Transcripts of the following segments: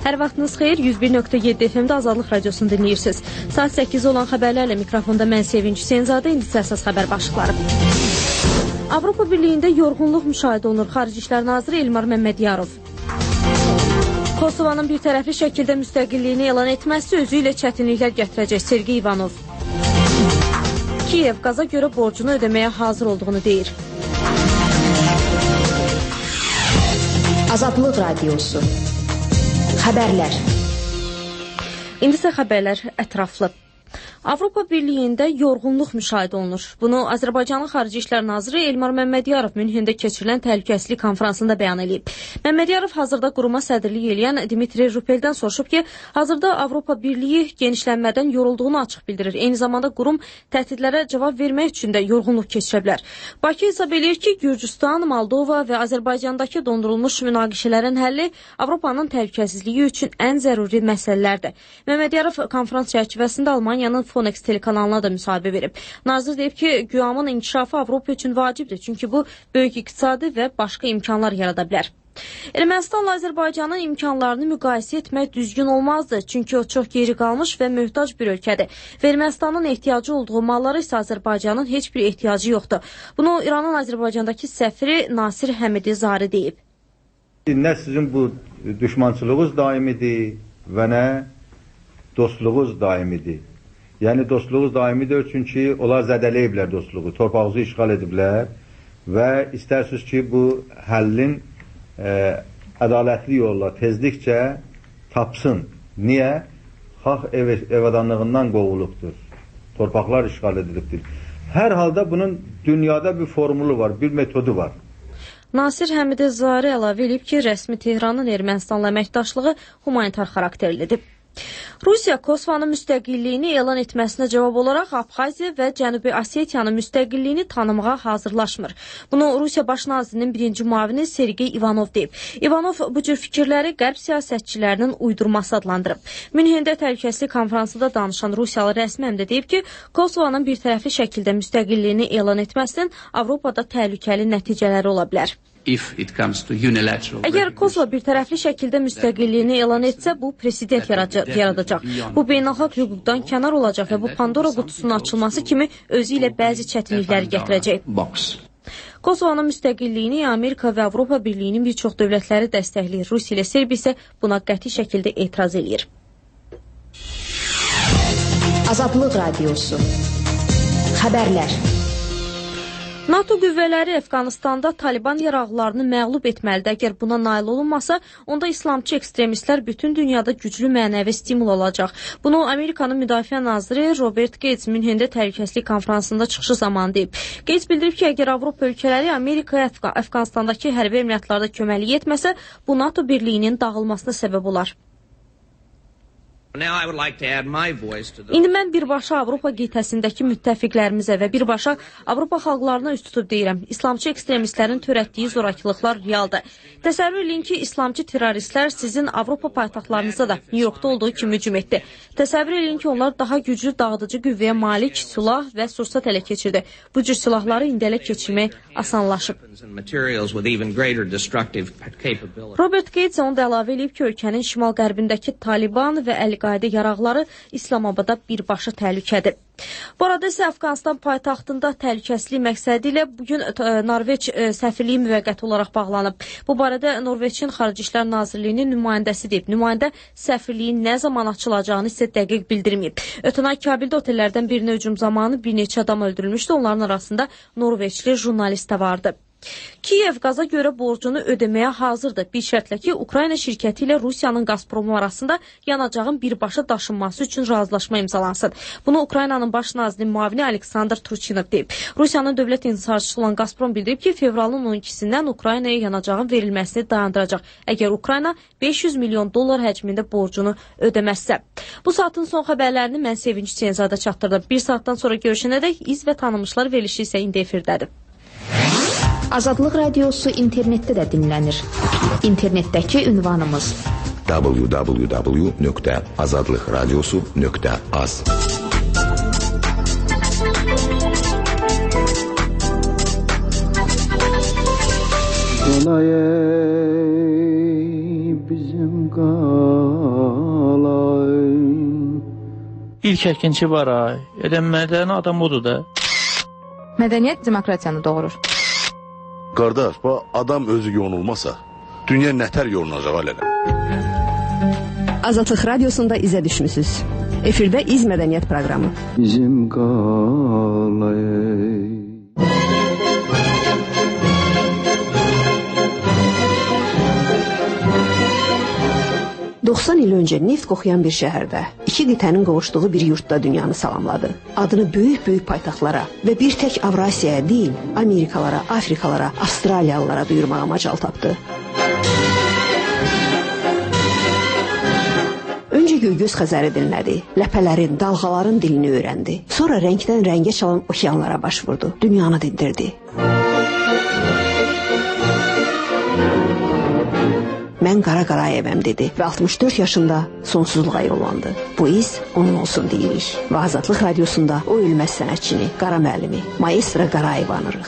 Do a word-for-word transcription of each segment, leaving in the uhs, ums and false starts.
Hər vaxtınız xeyir, yüz bir nöqtə yeddi F M-də Azadlıq Radiosunu dinləyirsiniz. Saat səkkiz olan xəbərlərlə mikrofonda mən Sevinç Hüseynzadə, indi əsas xəbər başlıqları. Avropa Birliyində yorğunluq müşahidə olunur. Xarici İşlər Naziri Elmar Məmmədiyarov. Kosovanın bir tərəfli şəkildə müstəqilliyini elan etməsi özü ilə çətinliklər gətirəcək. Sergey Ivanov. Kiyev qaza görə borcunu ödəməyə hazır olduğunu deyir. Azadlıq Radiosu. Xəbərlər. İndi isə xəbərlər ətraflı. Avropa Birliyində yorğunluq müşahidə olunur. Bunu Azərbaycanın Xarici İşlər Naziri Elmar Məmmədiyarov Münhində keçirilən təhlükəsizlik konfransında bəyan edib. Məmmədiyarov hazırda quruma sədrlik edən Dimitri Rupeldən soruşub ki, hazırda Avropa Birliyi genişlənmədən yorulduğunu açıq bildirir. Eyni zamanda qurum təhdidlərə cavab vermək üçün də yorğunluq keçirə bilər. Bakı hesab eləyir ki, Gürcüstan, Moldova və Azərbaycandakı dondurulmuş münaqişələrin həlli Avropanın təhlükəsizliyi üçün ən zəruri məsələlərdir. Məmmədiyarov konfrans çərçivəsində Almaniyanın Fonex telekanalına da müsahibə verib. Nazir deyib ki, güamın inkişafı Avropa üçün vacibdir, çünki bu böyük iqtisadi və başqa imkanlar yarada bilər. Ermənistanla Azərbaycanın imkanlarını müqayisə etmək düzgün olmazdı, çünki o çox geri qalmış və möhtac bir ölkədir. Və Ermənistanın ehtiyacı olduğu malları isə Azərbaycanın heç bir ehtiyacı yoxdur. Bunu İranın Azərbaycandakı səfiri Nasir Həmidi Zari deyib. Nə sizin bu düşmançılığınız daimidir və nə dostluğunuz daimidir. Yəni dostluğunuz daimidir, çünki onlar zədələyiblər dostluğu, torpağınızı işğal ediblər və istərsiniz ki, bu həllin e, ədalətli yolla tezlikcə tapsın. Niyə? Xalq ev, evadanlığından qovulubdur, torpaqlar işğal edilibdir. Hər halda bunun dünyada bir formulu var, bir metodu var. Nasir Həmidi Zari əlavə edib ki, rəsmi Tehranın Ermənistanla əməkdaşlığı humanitar xarakterlidir. Rusiya Kosovanın müstəqilliyini elan etməsinə cavab olaraq Abxaziya və Cənubi Osetiyanın müstəqilliyini tanımağa hazırlaşmır. Bunu Rusiya Baş nazirinin birinci müavini Sergey Ivanov deyib. Ivanov bu cür fikirləri qərb siyasətçilərinin uydurması adlandırıb. Münhində təhlükəsizlik konfransında danışan Rusiyalı rəsmi həm də deyib ki, Kosovanın bir tərəfli şəkildə müstəqilliyini elan etməsinin Avropada təhlükəli nəticələri ola bilər. Əgər Kosova bir tərəfli şəkildə müstəqilliyini elan etsə, bu president yaradacaq. Bu beynəlxalq hüquqdan kənar olacaq və bu Pandora qutusunun açılması kimi özü ilə bəzi çətinlikləri gətirəcək. Kosovanın müstəqilliyini Amerika və Avropa Birliyinin bir çox dövlətləri dəstəkləyir. Rusiya ilə Serbiya isə buna qəti şəkildə etiraz edir. Azadlıq Radiosu. Xəbərlər. NATO qüvvələri Əfqanistanda Taliban yaraqlarını məğlub etməlidir. Əgər buna nail olunmasa, onda İslamçı ekstremistlər bütün dünyada güclü mənəvi stimul olacaq. Bunu Amerikanın Müdafiə naziri Robert Gates Münhində təhlükəsizlik konfransında çıxışı zamanı deyib. Gates bildirib ki, əgər Avropa ölkələri Amerikaya Əfqanistandakı hərbi əməliyyatlarda köməklik etməsə, bu NATO birliyinin dağılmasına səbəb olar. İndi mən birbaşa Avropa qitəsindəki müttəfiqlərimizə və birbaşa Avropa xalqlarına üst tutub deyirəm. İslamçı ekstremistlərin törətdiyi zorakılıqlar realdır. Təsəvvür edin ki, İslamçı terroristlər sizin Avropa paytaxtlarınıza da New Yorkda olduğu kimi hücum etdi. Təsəvvür edin ki, onlar daha güclü dağıdıcı qüvvəyə malik silah və sursat ələ keçirdi. Bu cür silahları indi ələ keçirmək asanlaşıb. Robert Gates onu da əlavə edib ki, ölkənin şimal-qərbindəki Taliban və Əl-Qaidə yaraqları İslamabada birbaşa təhlükədir. Bu arada isə Əfqanistan paytaxtında təhlükəsizlik məqsədi ilə bugün Norveç səfirliyi müvəqqəti olaraq bağlanıb. Bu barədə Norveçin Xarici İşlər Nazirliyinin nümayəndəsi deyib. Nümayəndə səfirliyin nə zaman açılacağını isə dəqiq bildirməyib. Ötən ay Kabildə otellərdən birinə hücum zamanı bir neçə adam öldürülmüşdü. Onların arasında Norveçli jurnalist də vardı. Kiyev qaza görə borcunu ödəməyə hazırdır. Bir şərtlə ki, Ukrayna şirkəti ilə Rusiyanın Gazpromu arasında yanacağın birbaşa daşınması üçün razılaşma imzalansın. Bunu Ukraynanın baş nazirinin müavini Aleksandr Turchinov deyib. Rusiyanın dövlət intisarçısı olan Gazprom bildirib ki, fevralın on ikisindən Ukraynaya yanacağın verilməsini dayandıracaq. Əgər Ukrayna beş yüz milyon dollar həcmində borcunu ödəməzsə. Bu saatın son xəbərlərini mən Sevinç Hüseynzadə çatdırdım. Bir saatdan sonra görüşənədək iz və tanınmışlar verilişi isə indi efirdədir. Azadlıq Radiosu internetdə də dinlənir. İnternetdəki ünvanımız w w w nöqtə azadlıq radiosu nöqtə az. Olay bizim qar İlk Əkinçi Baray. Elə mədəni adam odur da. Mədəniyyət demokratiyanı doğurur. Qardaş, bu adam özü yonulmasa, dünya nətər yolunacaq alələ? Azadlıq Radiosunda izə düşmüsünüz. Efirdə İz Mədəniyyət proqramı. Bizim qalay. doxsan il öncə neft qoxuyan bir şəhərdə, iki qitənin qovuşduğu bir yurtda dünyanı salamladı. Adını böyük-böyük paytaxtlara və bir tək Avrasiyaya deyil, Amerikalara, Afrikalara, Avstraliyalılara duyurmağa macal tapdı. Öncə Göygöz Xəzəri dinlədi, ləpələrin, dalğaların dilini öyrəndi. Sonra rəngdən rəngə çalan okeanlara baş vurdu, dünyanı dindirdi. Mən Qara Qarayevəm dedi və altmış dörd yaşında sonsuzluğa yollandı. Bu iz onun olsun deyirik. Və Azadlıq Radiosunda o ölməz sənətçini, Qara müəllimi, Maestro Qarayev anırıq.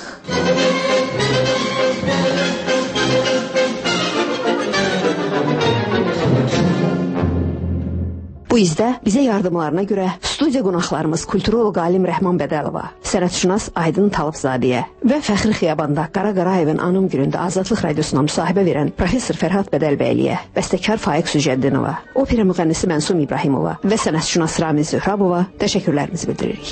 Bu izdə bizə yardımlarına görə studiya qonaqlarımız kulturolog alim Rəhman Bədəlova, sənətşünas Aydın Talıbzadəyə və Fəxri Xiyabanda Qara Qarayevin anım günündə Azadlıq Radiosuna müsahibə verən professor Fərhad Bədəlbəyliyə, bəstəkar Faiq Sücəddinova, opera müğənnisi Mənsum İbrahimova və sənətşünas Ramiz Zöhrabova təşəkkürlərimizi bildiririk.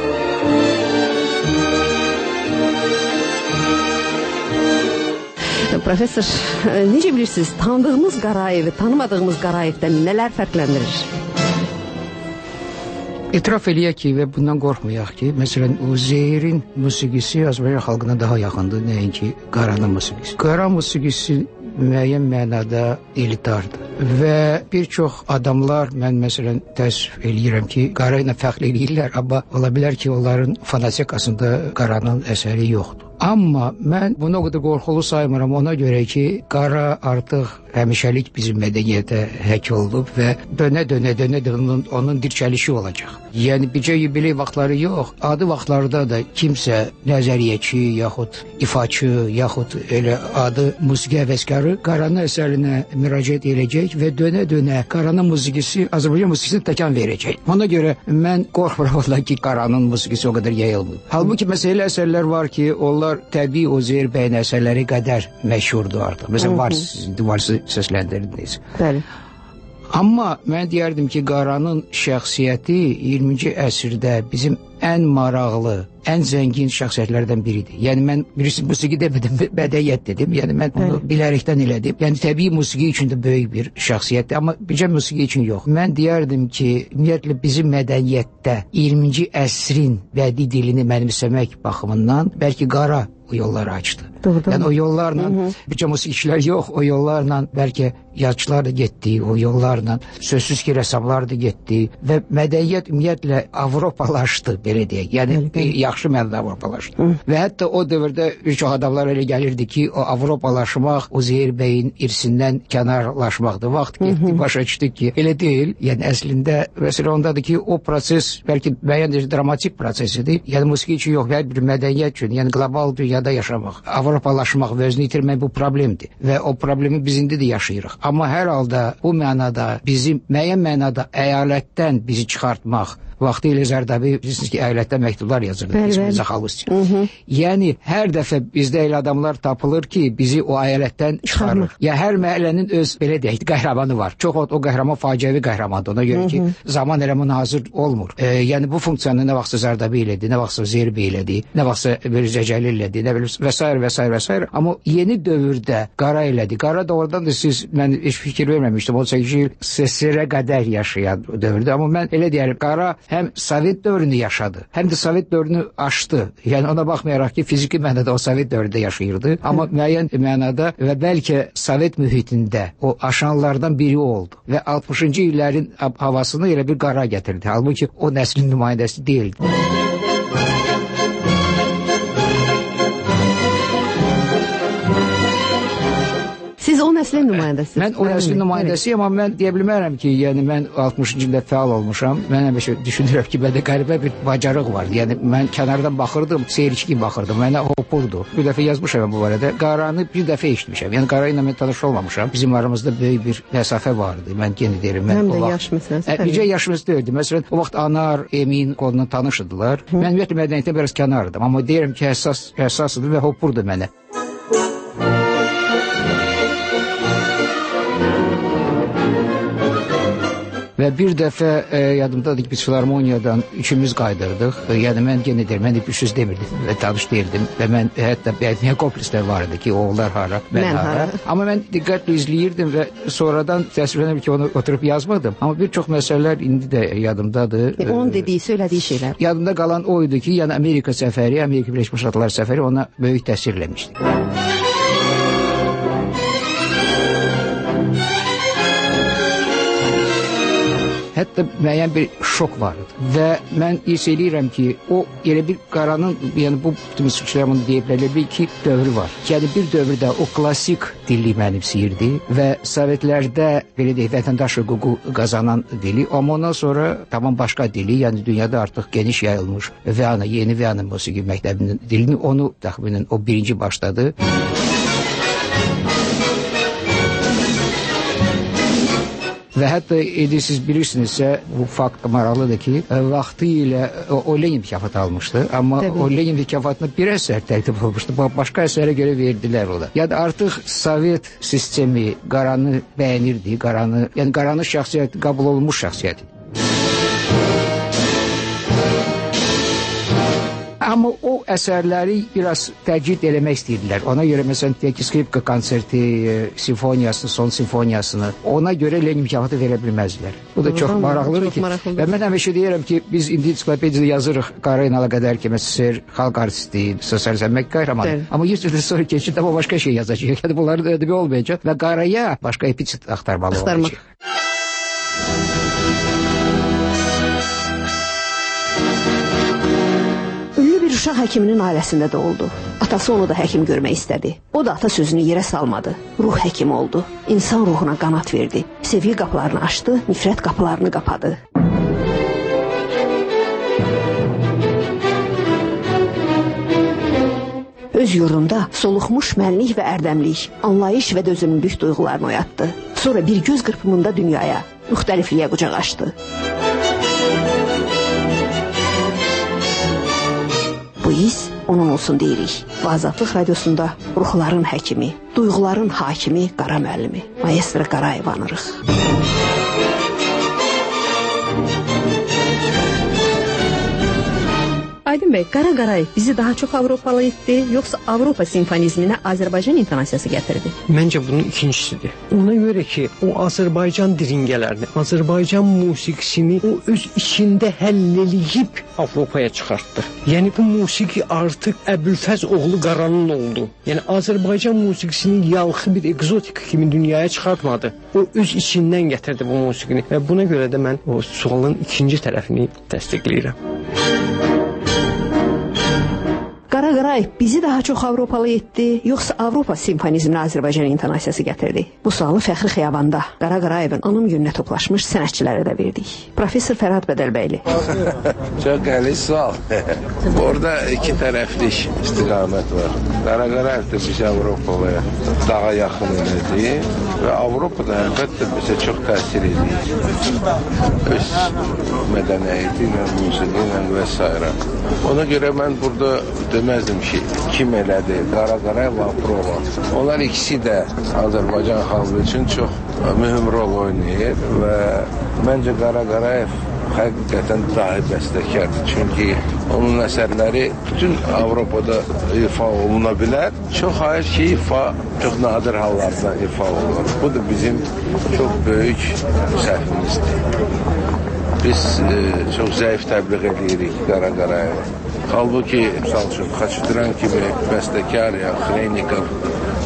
Professor, necə bilirsiniz, tanıdığımız Qarayevi, tanımadığımız Qarayevdən nələr fərqləndirir? İtiraf eləyək ki, və bundan qorxmayaq ki, məsələn, o Zeyirin musiqisi Azərbaycan xalqına daha yaxındır, nəinki Qaranın musiqisi. Qara musiqisi müəyyən mənada elitardır və bir çox adamlar, mən məsələn təəssüf eləyirəm ki, Qara ilə fəxr eləyirlər, amma ola bilər ki, onların fanatikasında Qaranın əsəri yoxdur. Amma mən bunu o qədər qorxulu saymıram ona görə ki, Qara artıq həmişəlik bizim mədəniyyətə həkk olub və dönə-dönə dönə-dönə onun, onun dirçəlişi olacaq. Yəni, bircə yubiley vaxtları yox, adi vaxtlarda da kimsə nəzəriyyəçi, yaxud ifaçı, yaxud elə adı musiqi həvəskarı Qaranın əsərinə müraciət edəcək və dönə-dönə Qaranın musiqisi Azərbaycan musiqisinə təkan verəcək. Ona görə mən qorxmuram ondan ki, Qaranın musiqisi o qədər yayılmır. Halbuki məsələ əsərlər var ki, onlar təbii o Zeyir bəyin əsərləri qədər məşhurdur artıq. Məsələn, vals, valsı səsləndirdiniz. Bəli. Amma mən deyərdim ki, Qaranın şəxsiyyəti iyirminci əsrdə bizim ən maraqlı, ən zəngin şəxsiyyətlərdən biridir. Yəni, mən birisi musiqi demədim, mədəniyyət dedim. Yəni, mən onu bilərəkdən elədim. Yəni, təbii musiqi üçün də böyük bir şəxsiyyətdir, amma bircə musiqi üçün yox. Mən deyərdim ki, ümumiyyətlə bizim mədəniyyətdə iyirminci əsrin bədii dilini mənimsəmək baxımından bəlkə Qara o yolları açdı. Doğru. Yəni, o yollarla bircə musiqiçilər yox, o yollarla bəlkə yazıçılar da getdi, o yollarla sözsüz ki, rəssamlar da getdi və mədəniyyət ümumiyyətlə Avropalaşdı, belə deyək. Yəni, bəli, yaxşı mənada Avropalaşdı. Hı. Və hətta o dövrdə bir çox adamlar elə gəlirdi ki, o Avropalaşmaq, o Zeyir bəyin irsindən kənarlaşmaqdır. Vaxt getdi, başa düşdük ki, elə deyil. Yəni, əslində, məsələ ondadır ki, o proses bəlkə müəyyən dramatik prosesidir. Yəni, musiqi üçün yox, hər bir mədəniyyət üçün, yəni qlobal dünyada yaşamaq, Avropalaşmaq və özünü itirmək bu problemdir. Və o problemi biz indi də yaşayırıq. Amma hər halda bu mənada bizim müəyyən mənada əyalətdən bizi çıxartmaq, vaxtı ilə Zərdabi, bilirsiniz ki, əyalətdən məktublar yazırdı. İsmail Zaxalus. Yəni, hər dəfə bizdə elə adamlar tapılır ki, bizi o əyalətdən çıxarır. Ya, hər məhəllənin öz, belə deyək, qəhrəmanı var. Çox o qəhrəman faciəvi qəhrəmandır. Ona görə ki, zaman elə münazir olmur. E, yəni, bu funksiyanı nə vaxtsa Zərdabi elədi, nə vaxtsa Zeyir bəy elədi, nə vaxtsa Zəcəli elədi, nə bilim, və s. və s. və s. Amma yeni dövrdə Qara elədi. Qara da oradan da siz, mən heç fikir verməmişdim, on səkkiz il S S R-ə qədər yaşayan dövrdə. Amma mən elə deyərim, Qara həm Sovet dövrünü yaşadı, həm də Sovet dövrünü aşdı. Yəni, ona baxmayaraq ki, fiziki mənada o Sovet dövründə yaşayırdı, amma müəyyən mənada və bəlkə Sovet mühitində o aşanlardan biri oldu və altmışıncı illərin havasını elə bir Qara gətirdi. Halbuki o nəslin nümayəndəsi deyildi. Siz o nəslin nümayəndəsiniz. Mən o nəslin nümayəndəsiyəm, amma mən deyə bilmərəm ki, yəni mən altmışıncı ildə fəal olmuşam. Mən həmişə düşünürəm ki, məndə qəribə bir bacarıq var. Yəni mən kənardan baxırdım, seyirci kimi baxırdım. Mənə hopurdu. Bir dəfə yazmışam bu barədə. Qaranı bir dəfə eşitmişəm. Yəni Qara ilə mən tanış olmamışam. Bizim aramızda böyük bir məsafə vardı. Mən yenə deyirəm, mən Həm o də vaxt yaş məsələsi. Bircə yaşımız deyildi. Məsələn, o vaxt Anar, Emin onunla tanışdılar. Hı. Mən ümumiyyətlə mədəniyyətdən biraz kənardım, amma deyirəm ki, həssas, həssasdır və hopurdu mənə. Və bir dəfə e, yadımdadır ki, biz filarmoniyadan üçümüz qaydırdıq. E, yəni mən yenə deyirəm, mən bir söz demirdim və tanış deyildim. Və mən hətta bədniyə komplekslər var idi ki, oğullar hara, mən, mən hara. hara. Amma mən diqqətlə izləyirdim və sonradan təəssüflənirəm ki, onu oturub yazmadım. Amma bir çox məsələlər indi də yadımdadır. E, onun dediyi, söylədiyi şeylər. Yadımda qalan o idi ki, yəni Amerika səfəri, Amerika Birləşmiş Ştatları səfəri ona böyük təsir eləmişdi. Hətta müəyyən bir şok vardı və mən hiss eləyirəm ki, o elə bir Qaranın, yəni bu müsibçilər bunu deyə bilərlər, bir iki dövrü var. Yəni bir dövrdə o klassik dili mənimsəyirdi və Sovetlərdə belə deyək, vətəndaş hüququ qazanan dili, amma ondan sonra tamam başqa dili, yəni dünyada artıq geniş yayılmış Viyana, yeni Viyana musiqi məktəbinin dilini onu təxminən o birinci başladı. Və hətta indi siz bilirsinizsə, bu fakt maraqlıdır ki, vaxtı ilə o, o Lenin mükafatı almışdı, amma Təbii. o Lenin mükafatına bir əsər təklif olmuşdu, başqa əsərə görə verdilər ona. Yəni artıq Sovet sistemi Qaranı bəyənirdi, Qaranı, yəni Qaranın şəxsiyyəti qəbul olunmuş şəxsiyyəti. Amma o əsərləri biraz təcrid eləmək istəyirdilər. Ona görə məsələn deyək ki, skripka konserti, simfoniyasını, son simfoniyasını ona görə Lenin mükafatı verə bilməzdilər. Bu da çox maraqlıdır ki, və mən həmişə deyirəm ki, biz indi ensiklopediyada yazırıq Qara ilə qədər ki, məsələn, xalq artisti, sosializm qəhrəmanı. Amma yüz ildən sonra keçid amma başqa şey yazacaq. Yəni bunların ödəbi olmayacaq və Qaraya başqa epitet axtarmalı olacaq. Uşaq həkiminin ailəsində də oldu. Atası onu da həkim görmək istədi. O da ata sözünü yerə salmadı. Ruh həkimi oldu. İnsan ruhuna qanat verdi. Sevgi qapılarını açdı, nifrət qapılarını qapadı. Öz yurdunda soluxmuş mənlik və ərdəmlik, anlayış və dözümlülük duyğularını oyatdı. Sonra bir göz qırpımında dünyaya, müxtəlifliyə qucaq açdı. Bu his onun olsun deyirik. Və Azadlıq Radiosunda ruhların həkimi, duyğuların hakimi Qara müəllimi, Maestro Qarayev anırıq. Aydın bəy, Qara Qarayev bizi daha çox Avropalı etdi, yoxsa Avropa simfonizminə Azərbaycan intonasiyası gətirdi? Məncə bunun ikincisidir. Ona görə ki, o Azərbaycan diringələrini, Azərbaycan musiqisini o öz içində həll eləyib Avropaya çıxartdı. Yəni bu musiqi artıq Əbülfəz oğlu Qaranın oldu. Yəni Azərbaycan musiqisini yalxı bir egzotik kimi dünyaya çıxartmadı. O öz içindən gətirdi bu musiqini və buna görə də mən o sualın ikinci tərəfini təsdiqləyirəm. Qara Qarayev bizi daha çox Avropalı etdi, yoxsa Avropa simfonizminə Azərbaycan intonasiyası gətirdi? Bu sualı Fəxri Xiyabanda Qara Qarayevin anım gününə toplaşmış sənətçilərə də verdik. Professor Fərhad Bədəlbəyli. Çox qəliz sual. Orada iki tərəflik istiqamət var. Qara Qarayev də bizi Avropalıya daha yaxın elədi və Avropada əlbəttə bizə çox təsir edir. Öz mədəniyyəti ilə, musiqi ilə və s. Ona görə mən burada deməzdim ki, kim elədi, Qara Qarayev və Aprova. Onlar ikisi də Azərbaycan xalqı üçün çox mühüm rol oynayır və məncə Qara Qarayev həqiqətən dahi bəstəkardır. Çünki onun əsərləri bütün Avropada ifa oluna bilər. Çox hayır ki, ifa çox nadir hallarda ifa olunur. Bu da bizim çox böyük səhvimizdir. Biz e, çox zəif təbliğ edirik Qara Qarayevə. Halbuki, misal üçün, Xaçıtıran kimi bəstəkar ya Xreynikov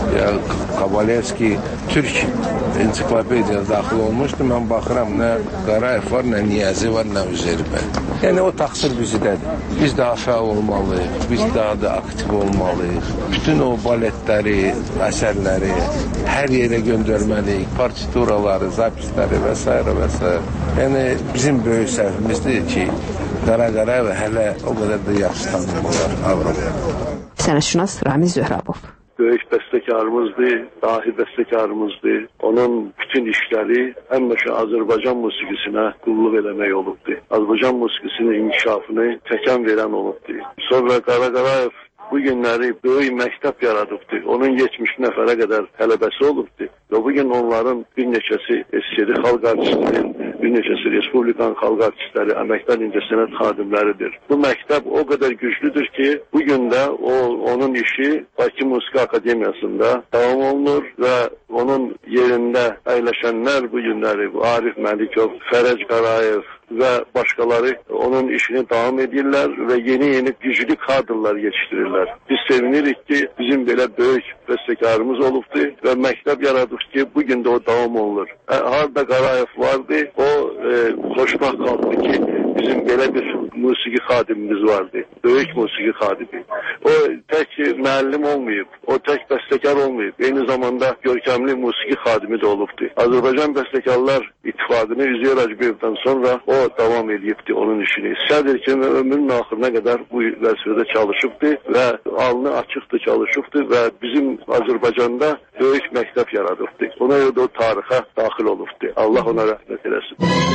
ya Kabalevski Türk ensiklopediyasına daxil olmuşdu. Mən baxıram, nə Qarayev var, nə Niyazi var, nə Üzeyir. Yəni o təqsir bizdədir. Biz daha fəal olmalıyıq, biz daha da aktiv olmalıyıq. Bütün o baletləri, əsərləri hər yerə göndərməliyik, partituraları, zapisləri və s. və s. Yəni bizim böyük səhvimizdir ki, Qara Qarayev hələ o qədər də yaxşı tanınmırlar Avropaya. Sənətşünas Ramiz Zöhrabov. Böyük bəstəkarımızdır, dahi bəstəkarımızdır. Onun bütün işləri həmişə Azərbaycan musiqisinə qulluq eləmək olubdur. Azərbaycan musiqisinin inkişafını təkən verən olubdur. Sonra Qara Qarayev bu günləri böyük məktəb yaradıbdır. Onun yetmiş nəfərə qədər tələbəsi olubdur. Və bugün onların bir neçəsi S S R xalq artistləri, bir neçəsi Respublikan xalq artistləri, əməkdar incəsənət xadimləridir. Bu məktəb o qədər güclüdür ki, bugün də o, onun işi Bakı Musiqi Akademiyasında davam olunur və onun yerində əyləşənlər bu günləri Arif Məlikov, Fərəc Qarayev və başqaları onun işini davam edirlər və yeni-yeni güclü kadrlar yetişdirirlər. Biz sevinirik ki, bizim belə böyük bəstəkarımız olubdur və məktəb yaradıq ki, bugün də o davam olunur. Harada Qarayev vardı, o e, xoşbaxt qaldı ki, bizim belə bir musiqi xadimimiz vardı, böyük musiqi xadimi. O tək müəllim olmayıb, o tək bəstəkar olmayıb, eyni zamanda görkəmli musiqi xadimi də olubdur. Azərbaycan Bəstəkarlar İttifaqını Üzeyir Hacıyevdən sonra o davam edibdir onun işini. Sədr ki, ömrünün axırına qədər bu vəzifədə çalışıbdır və alnı açıqdır çalışıbdır və bizim Azərbaycanda böyük məktəb yaradıbdır. Ona görə də o tarixə daxil olubdur. Allah ona rəhmət eləsin.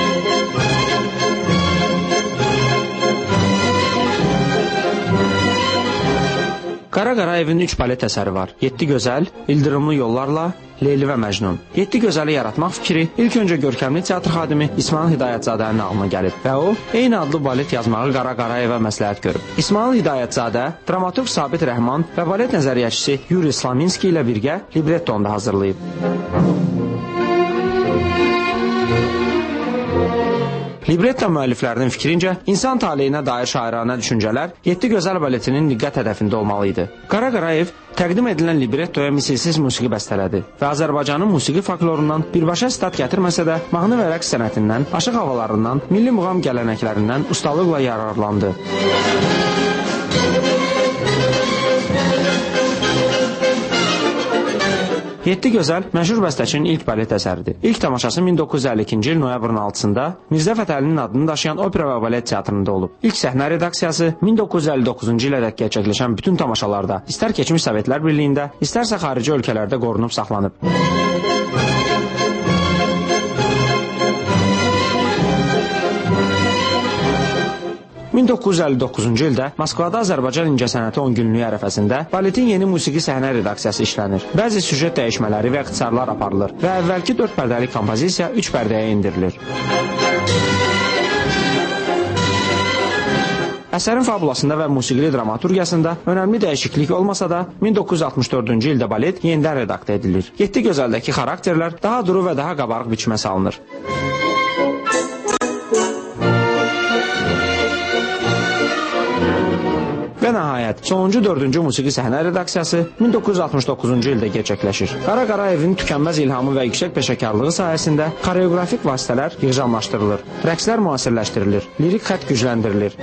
Qara Qarayevin üç balet əsəri var. Yeddi gözəl, İldırımlı yollarla, Leyli və Məcnun. Yeddi gözəli yaratmaq fikri ilk öncə görkəmli teatr xadimi İsmail Hidayətzadənin ağlına gəlib və o, eyni adlı balet yazmağı Qara Qarayevə məsləhət görüb. İsmail Hidayətzadə, dramaturq Sabit Rəhman və balet nəzəriyyəçisi Yuri Slaminski ilə birgə librettonu da hazırlayıb. Libretto müəlliflərinin fikrincə, insan taleyinə dair şairanə düşüncələr Yeddi gözəl baletinin diqqət hədəfində olmalıydı. Qara Qarayev təqdim edilən librettoya misilsiz musiqi bəstələdi və Azərbaycanın musiqi folklorundan birbaşa stat gətirməsə də, mahnı və rəqs sənətindən, aşıq havalarından, milli muğam gələnəklərindən ustalıqla yararlandı. Yeddi gözəl məşhur bəstəçinin ilk balet əsəridir. İlk tamaşası min doqquz yüz əlli ikinci il noyabrın altısında Mirzə Fətəlinin adını daşıyan opera və balet teatrında olub. İlk səhnə redaksiyası min doqquz yüz əlli doqquzuncu ilədək gerçəkləşən bütün tamaşalarda, istər keçmiş Sovetlər Birliyində, istərsə xarici ölkələrdə qorunub saxlanıb. min doqquz yüz əlli doqquzuncu ildə Moskvada Azərbaycan incəsənəti on günlüyü ərəfəsində baletin yeni musiqi səhnə redaksiyası işlənir. Bəzi süjet dəyişmələri və ixtisarlar aparılır və əvvəlki dörd pərdəli kompozisiya üç pərdəyə indirilir. Əsərin fabulasında və musiqili dramaturgiyasında önəmli dəyişiklik olmasa da, min doqquz yüz altmış dördüncü ildə balet yenidən redaktə edilir. Yeddi gözəldəki xarakterlər daha duru və daha qabarıq biçimə salınır. Və nəhayət, sonuncu dördüncü musiqi səhnə redaksiyası min doqquz yüz altmış doqquzuncu ildə gerçəkləşir. Qara Qarayevin tükənməz ilhamı və yüksək peşəkarlığı sayəsində xoreografik vasitələr yığcamlaşdırılır, rəqslər müasirləşdirilir, lirik xətt gücləndirilir.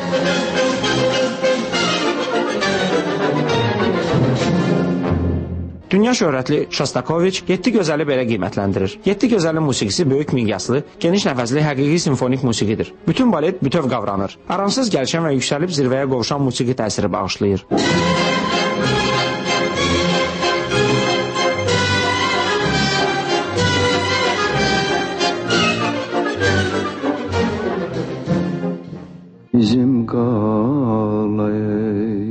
Dünya şöhrətli Şostakoviç yeddi gözəli belə qiymətləndirir. Yeddi gözəlin musiqisi böyük miqyaslı, geniş nəfəsli həqiqi simfonik musiqidir. Bütün balet bütöv qavranır. Aramsız gəlişən və yüksəlib zirvəyə qovuşan musiqi təsiri bağışlayır. Bizim qalay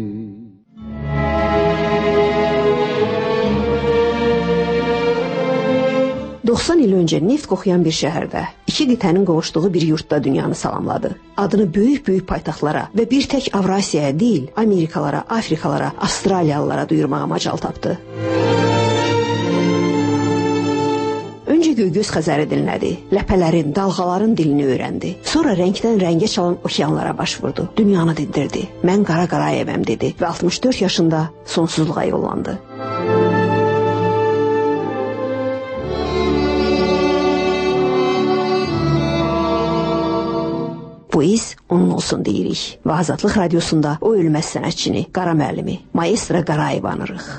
doxsan il öncə neft qoxuyan bir şəhərdə, iki qitənin qovuşduğu bir yurtda dünyanı salamladı. Adını böyük-böyük paytaxtlara və bir tək Avrasiyaya deyil, Amerikalara, Afrikalara, Avstraliyalılara duyurmağa macal tapdı. Öncə Göygöz Xəzəri dinlədi, ləpələrin, dalğaların dilini öyrəndi. Sonra rəngdən rəngə çalan okeanlara baş vurdu, dünyanı dindirdi. Mən Qara Qarayevəm dedi və altmış dörd yaşında sonsuzluğa yollandı. biz onun olsun deyirik. Və Azadlıq Radiosunda o ölməz sənətçini, Qara müəllimi, Maestro Qarayev anırıq.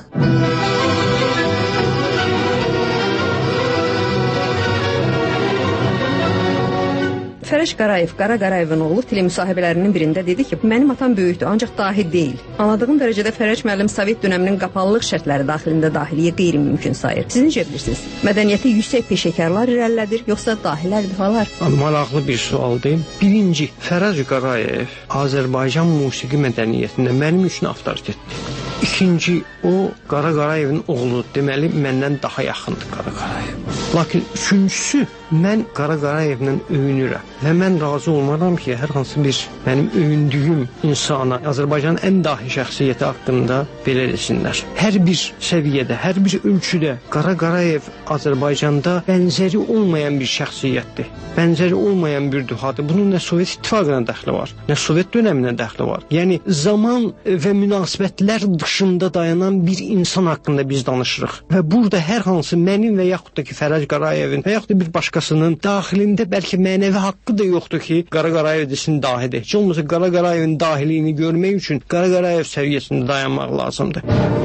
Fərəc Qarayev, Qara Qarayevin oğlu telemüsahibələrinin birində dedi ki, mənim atam böyükdür, ancaq dahi deyil. Anladığım dərəcədə Fərəc müəllim Sovet dönəminin qapalılıq şərtləri daxilində dahiliyə qeyri-mümkün sayır. Siz necə bilirsiniz? Mədəniyyəti yüksək peşəkarlar irəlilədir, yoxsa dahilərdir falan? Maraqlı bir sualdır. Birinci, Fərəc Qarayev Azərbaycan musiqi mədəniyyətində mənim üçün avtoritetdir. İkinci, o Qara Qarayevin oğlu, deməli məndən daha yaxındır Qara Qarayev. Lakin üçüncüsü, mən Qara Qarayevlə öyünürəm və mən razı olmaram ki, hər hansı bir mənim öyündüyüm insana Azərbaycanın ən dahi şəxsiyyəti haqqında belə desinlər. Hər bir səviyyədə, hər bir ölçüdə Qara Qarayev Azərbaycanda bənzəri olmayan bir şəxsiyyətdir. Bənzəri olmayan bir dühadır. Bunun nə Sovet İttifaqına dəxli var, nə Sovet dönəminə dəxli var. Yəni zaman və münasibətlər dışında dayanan bir insan haqqında biz danışırıq. Və burada hər hansı mənim və yaxud da ki Fərəc Qarayevin və yaxud da bir başqasının daxilində bəlkə mənəvi haqqı da yoxdur ki, Qara Qarayev desin dahidir. Heç olmasa Qara Qarayevin dahiliyini görmək üçün Qara Qarayev səviyyəsində dayanmaq lazımdır.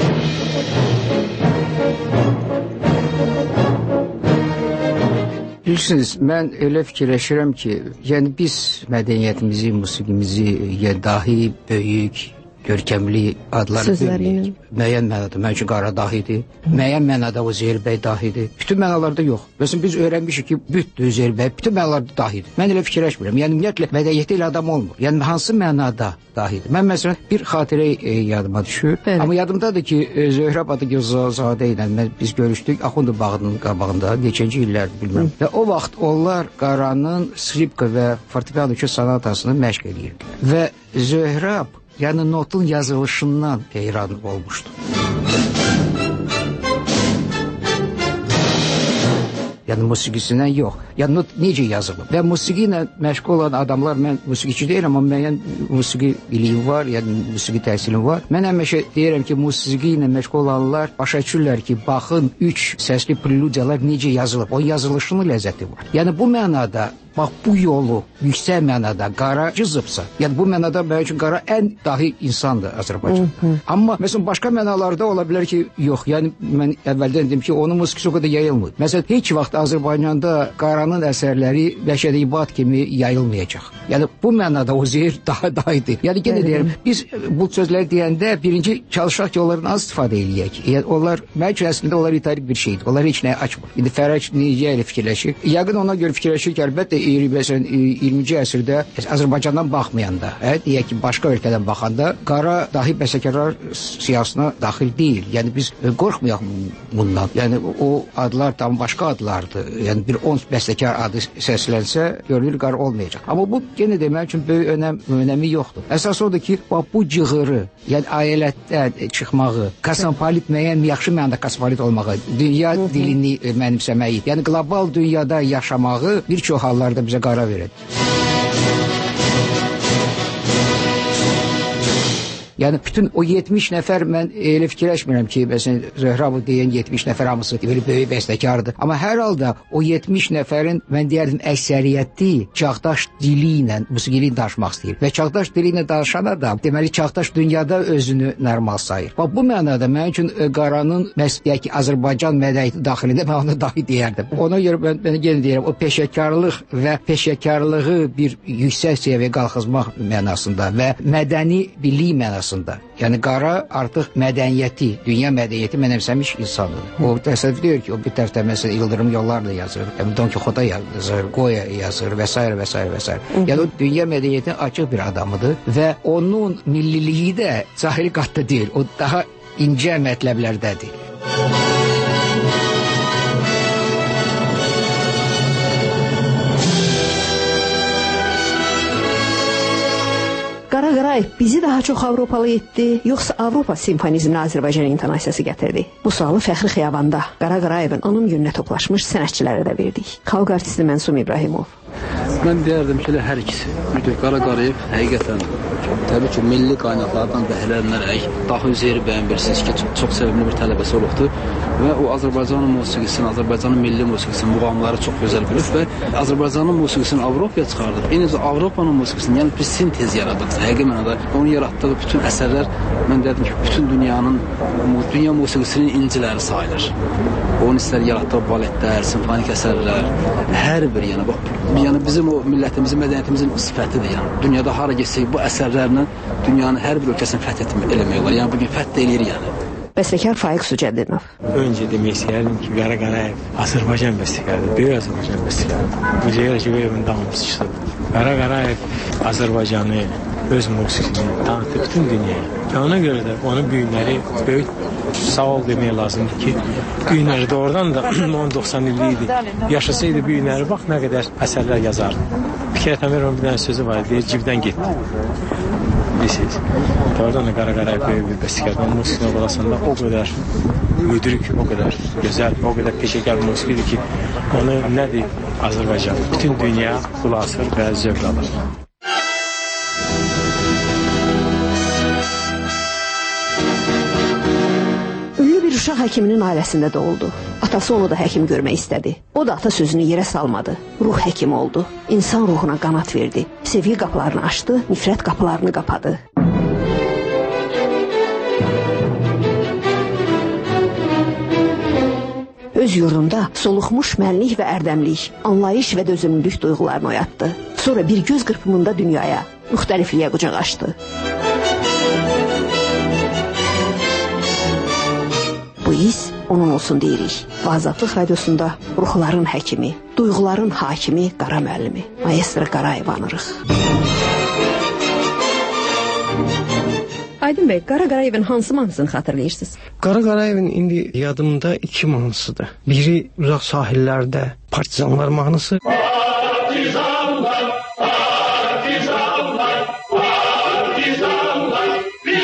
Bilirsiniz, mən elə fikirləşirəm ki, yəni biz mədəniyyətimizi, musiqimizi, yəni dahi, böyük, görkəmli adlar verməyik. Müəyyən mənada, mən üçün Qara dahidir. Müəyyən mənada o Üzeyir bəy dahidir. Bütün mənalarda yox. Məsələn, biz öyrənmişik ki, bütdür Üzeyir bəy, bütün mənalarda dahidir. Mən elə fikirləşmirəm. Yəni, ümumiyyətlə, mədəniyyəti ilə adam olmur. Yəni, hansı mənada dahidir? Mən, məsələn, bir xatirə e, yadıma düşür. Bəli. Amma yadımdadır ki, e, Zöhrə Batıgözadə ilə biz görüşdük Axundu bağının qabağında, neçənci illərdir, bilmirəm. Hı. Və o vaxt onlar Qaranın skripka və fortepiano sonatasını məşq edirdi. Və Zöhrə yəni notun yazılışından heyran olmuşdu. Yəni musiqisindən yox. Yəni not necə yazılıb? Və musiqi ilə məşğul olan adamlar, mən musiqiçi deyirəm, amma müəyyən musiqi biliyim var, yəni musiqi təhsilim var. Mən həmişə deyirəm ki, musiqi ilə məşğul olanlar başa düşürlər ki, baxın, üç səsli preludiyalar necə yazılıb, o yazılışının ləzzəti var. Yəni bu mənada bax bu yolu yüksək mənada Qara cızıbsa, yəni bu mənada mənim üçün Qara ən dahi insandır Azərbaycan. Hı -hı. Amma məsələn başqa mənalarda ola bilər ki, yox, yəni mən əvvəldən dedim ki, onun musiqisi o qədər yayılmır. Məsələn, heç vaxt Azərbaycanda Qaranın əsərləri Bəşəri İbad kimi yayılmayacaq. Yəni bu mənada o zehir daha dahidir. Yəni yenə deyirəm, biz bu sözləri deyəndə birinci çalışaq ki, onların az istifadə eləyək. Yəni onlar, mənim üçün əslində onlar itarik bir şeydir. Onlar heç nəyə açmır. İndi Fərəc necə ilə fikirləşir? Yəqin ona görə fikirləşir ki, əlbəttə iyirminci əsrdə Azərbaycandan baxmayanda, hə, deyək ki, başqa ölkədən baxanda Qara dahi bəstəkarlar siyasına daxil deyil. Yəni biz qorxmayaq bundan. Yəni o adlar tam başqa adlardır. Yəni bir on bəstəkar adı səslənsə, görünür Qara olmayacaq. Amma bu yenə də mənim üçün böyük önəm, önəmi yoxdur. Əsas odur ki, bu cığırı, yəni ayələtdən çıxmağı, kosmopolit müəyyən yaxşı mənada kosmopolit olmağı, dünya dilini mənimsəməyi, yəni qlobal dünyada yaşamağı bir çox hallarda bizə Qara verir. Yəni bütün o yetmiş nəfər mən elə fikirləşmirəm ki, məsələn Zöhrə bu deyən yetmiş nəfər hamısı belə böyük bəstəkardır. Amma hər halda o yetmiş nəfərin mən deyərdim əksəriyyəti çağdaş dili ilə musiqini danışmaq istəyir. Və çağdaş dili ilə danışan adam deməli çağdaş dünyada özünü normal sayır. Bax bu mənada mənim üçün Qaranın məsələn ki, Azərbaycan mədəniyyəti daxilində mən onu dahi deyərdim. Ona görə mən, mən yenə deyirəm, o peşəkarlıq və peşəkarlığı bir yüksək səviyyəyə qalxızmaq mənasında və mədəni bilik mənasında. Yəni Qara artıq mədəniyyəti, dünya mədəniyyəti mənimsəmiş insandır. O təsəvvür edir ki, o bir tərəfdə məsələn İldırım yollarla yazır, Don Quixote yazır, Goya yazır və s. və s. və s. Yəni o dünya mədəniyyəti açıq bir adamıdır və onun milliliyi də zahiri qatda deyil, o daha incə mətləblərdədir. Qara Qarayev bizi daha çox Avropalı etdi, yoxsa Avropa simfonizminə Azərbaycan intonasiyası gətirdi? Bu sualı Fəxri Xiyabanda Qara Qarayevin anım gününə toplaşmış sənətçilərə də verdik. Xalq artisti Mənsum İbrahimov. Mən deyərdim ki, hər ikisi. Çünki Qara Qarayev həqiqətən təbii ki, milli qaynaqlardan bəhrələnərək Dahi Üzeyri bəyin bilirsiniz ki, çox, çox sevimli bir tələbəsi olubdur və o Azərbaycanın musiqisini, Azərbaycanın milli musiqisini, muğamları çox gözəl bilir və Azərbaycanın musiqisini Avropaya çıxardır. Eyni zamanda Avropanın musiqisini, yəni bir sintez yaradır. Həqiqi mənada onun yaratdığı bütün əsərlər, mən deyərdim ki, bütün dünyanın, dünya musiqisinin inciləri sayılır. Onun istər yaratdığı baletlər, simfonik əsərlər, hər bir, yəni, yəni bizim o millətimizin, mədəniyyətimizin sifətidir. Yəni, dünyada hara geçsək bu əsərlərlə dünyanın hər bir ölkəsini fəth eləmək olar. Yəni, bugün fəth eləyir, yəni. Bəstəkar Faiq Sucəddinov. Öncə demək istəyərdim ki, Qara Qarayev Azərbaycan bəstəkarıdır, böyük Azərbaycan bəstəkarıdır. Üzeyir Hacıbəyevin damğıçısıdır. Qara Qarayev Azərbaycanı, öz musiqisini tanıtdı bütün dünyaya. Və ona görə də onun büyünləri böyük sağ ol demək lazımdır ki, büyünləri də oradan da on doxsan illi idi. Yaşasaydı büyünləri, bax nə qədər əsərlər yazardı. Fikrət Əmirovun bir dənə sözü var, deyir, cibdən getdi. Bilirsiniz. Oradan da Qara Qarayev böyük bir bəstəkardan musiqisine balasında o qədər müdrik, o qədər gözəl, o qədər peşəkar musiqidir ki, onu nədir Azərbaycan? Bütün dünya qulaq asır və zövq alır. Uşaq həkiminin ailəsində doğuldu. Atası onu da həkim görmək istədi. O da ata sözünü yerə salmadı. Ruh həkimi oldu. İnsan ruhuna qanat verdi. Sevgi qapılarını açdı, nifrət qapılarını qapadı. Öz yurdunda soluxmuş mənlik və ərdəmlik, anlayış və dözümlülük duyğularını oyatdı. Sonra bir göz qırpımında dünyaya, müxtəlifliyə qucaq açdı. Bu iz onun olsun deyirik. Və Azadlıq Radiosunda ruhların həkimi, duyğuların hakimi Qara müəllimi, Maestro Qarayev anırıq. Aydın bəy, Qara Qarayevin hansı mahnısını xatırlayırsınız? Qara Qarayevin indi yadımda iki mahnısıdır. Biri Uzaq Sahillərdə Partizanlar mahnısı. Partizanlar, partizanlar, partizanlar,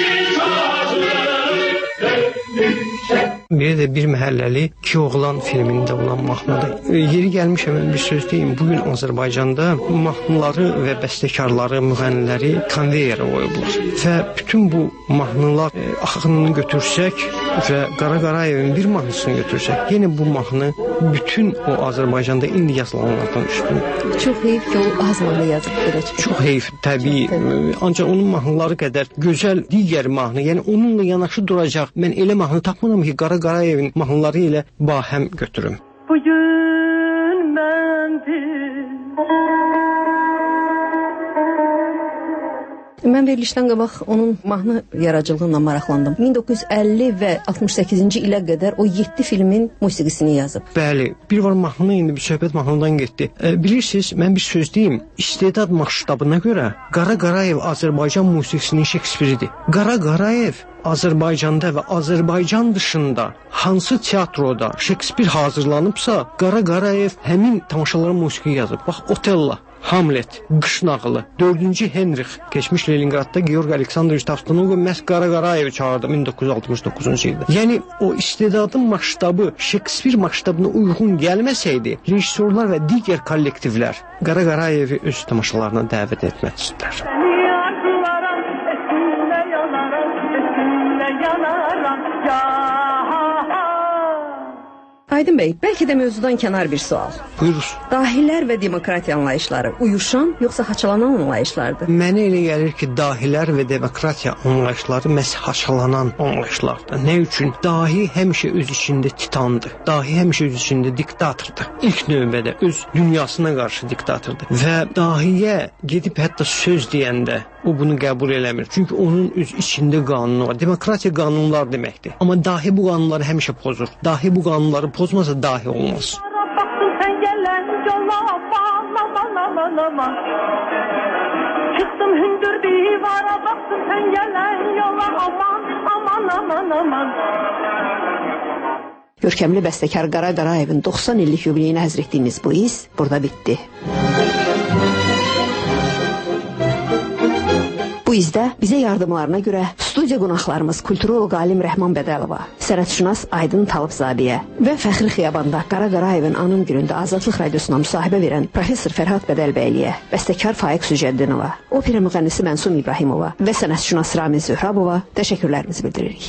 biri də Bir Məhəlləli İki Oğlan filmində olan mahnıdır. Yeri gəlmişəm bir söz deyim. Bugün Azərbaycanda mahnıları və bəstəkarları, müğənniləri konveyerə qoyublar. Və bütün bu mahnılar axınını götürsək və Qara Qarayevin bir mahnısını götürsək, yenə bu mahnı bütün o Azərbaycanda indi yazılanlardan üstündür. Çox heyif ki, o az mahnı yazıb. Çox heyif, təbii. Ancaq onun mahnıları qədər gözəl digər mahnı, yəni onunla yanaşı duracaq. Mən elə mahnı tapmıram ki, Qara Qarayevin mahnıları ilə bahəm götürüm. Bugün məndir. Mən verilişdən qabaq onun mahnı yaradıcılığına maraqlandım. min doqquz yüz əlli və altmış səkkizinci ilə qədər o yeddi filmin musiqisini yazıb. Bəli, bir var mahnı, indi bir söhbət mahnıdan getdi. E, bilirsiniz, mən bir söz deyim. İstedad maştabına görə Qara Qarayev Azərbaycan musiqisinin Şekspiridir. Qara Qarayev Azərbaycanda və Azərbaycan dışında hansı teatroda Şekspir hazırlanıbsa, Qara Qarayev həmin tamaşalara musiqi yazıb. Bax, Otella, Hamlet, Qış nağılı, dördüncü Henrix, keçmiş Leningradda Georg Aleksandroviç Tavstonovu məhz Qara Qarayevi çağırdı min doqquz yüz altmış doqquzuncu ildə. Yəni o istedadın maştabı Şekspir maştabına uyğun gəlməsəydi, rejissorlar və digər kollektivlər Qara Qarayevi öz tamaşalarına dəvət etməlidirlər. Aydın bəy, bəlkə də mövzudan kənar bir sual. Buyuruz. Dahilər və demokratiya anlayışları uyuşan, yoxsa haçalanan anlayışlardır? Mənə elə gəlir ki, dahilər və demokratiya anlayışları məhz haçalanan anlayışlardır. Nə üçün? Dahi həmişə öz içində titandır. Dahi həmişə öz içində diktatordur. İlk növbədə öz dünyasına qarşı diktatordur. Və dahiyə gedib hətta söz deyəndə o bunu qəbul eləmir. Çünki onun öz içində qanunu var. Demokratiya qanunlar deməkdir. Amma dahi bu qanunları həmişə pozur. Dahi bu qanunları pozmasa dahi olmaz. Çıktım hündür divara, baktım sen gelen yola, aman aman aman aman. Görkəmli bəstəkar Qara Qarayevin doxsan illik yubileyinə həzr etdiyimiz bu iz burada bitdi. Bu Bizdə bizə yardımlarına görə studiya qonaqlarımız kulturoloq alim Rəhman Bədəlova, sənətşünas Aydın Talıbzadəyə və Fəxri Xiyabanda Qara Qarayevin anım günündə Azadlıq radiosuna müsahibə verən professor Fərhad Bədəlbəyliyə, bəstəkar Faiq Sücəddinova, opera müğənnisi Mənsum İbrahimova və sənətşünas Ramin Zöhrabova təşəkkürlərimizi bildiririk.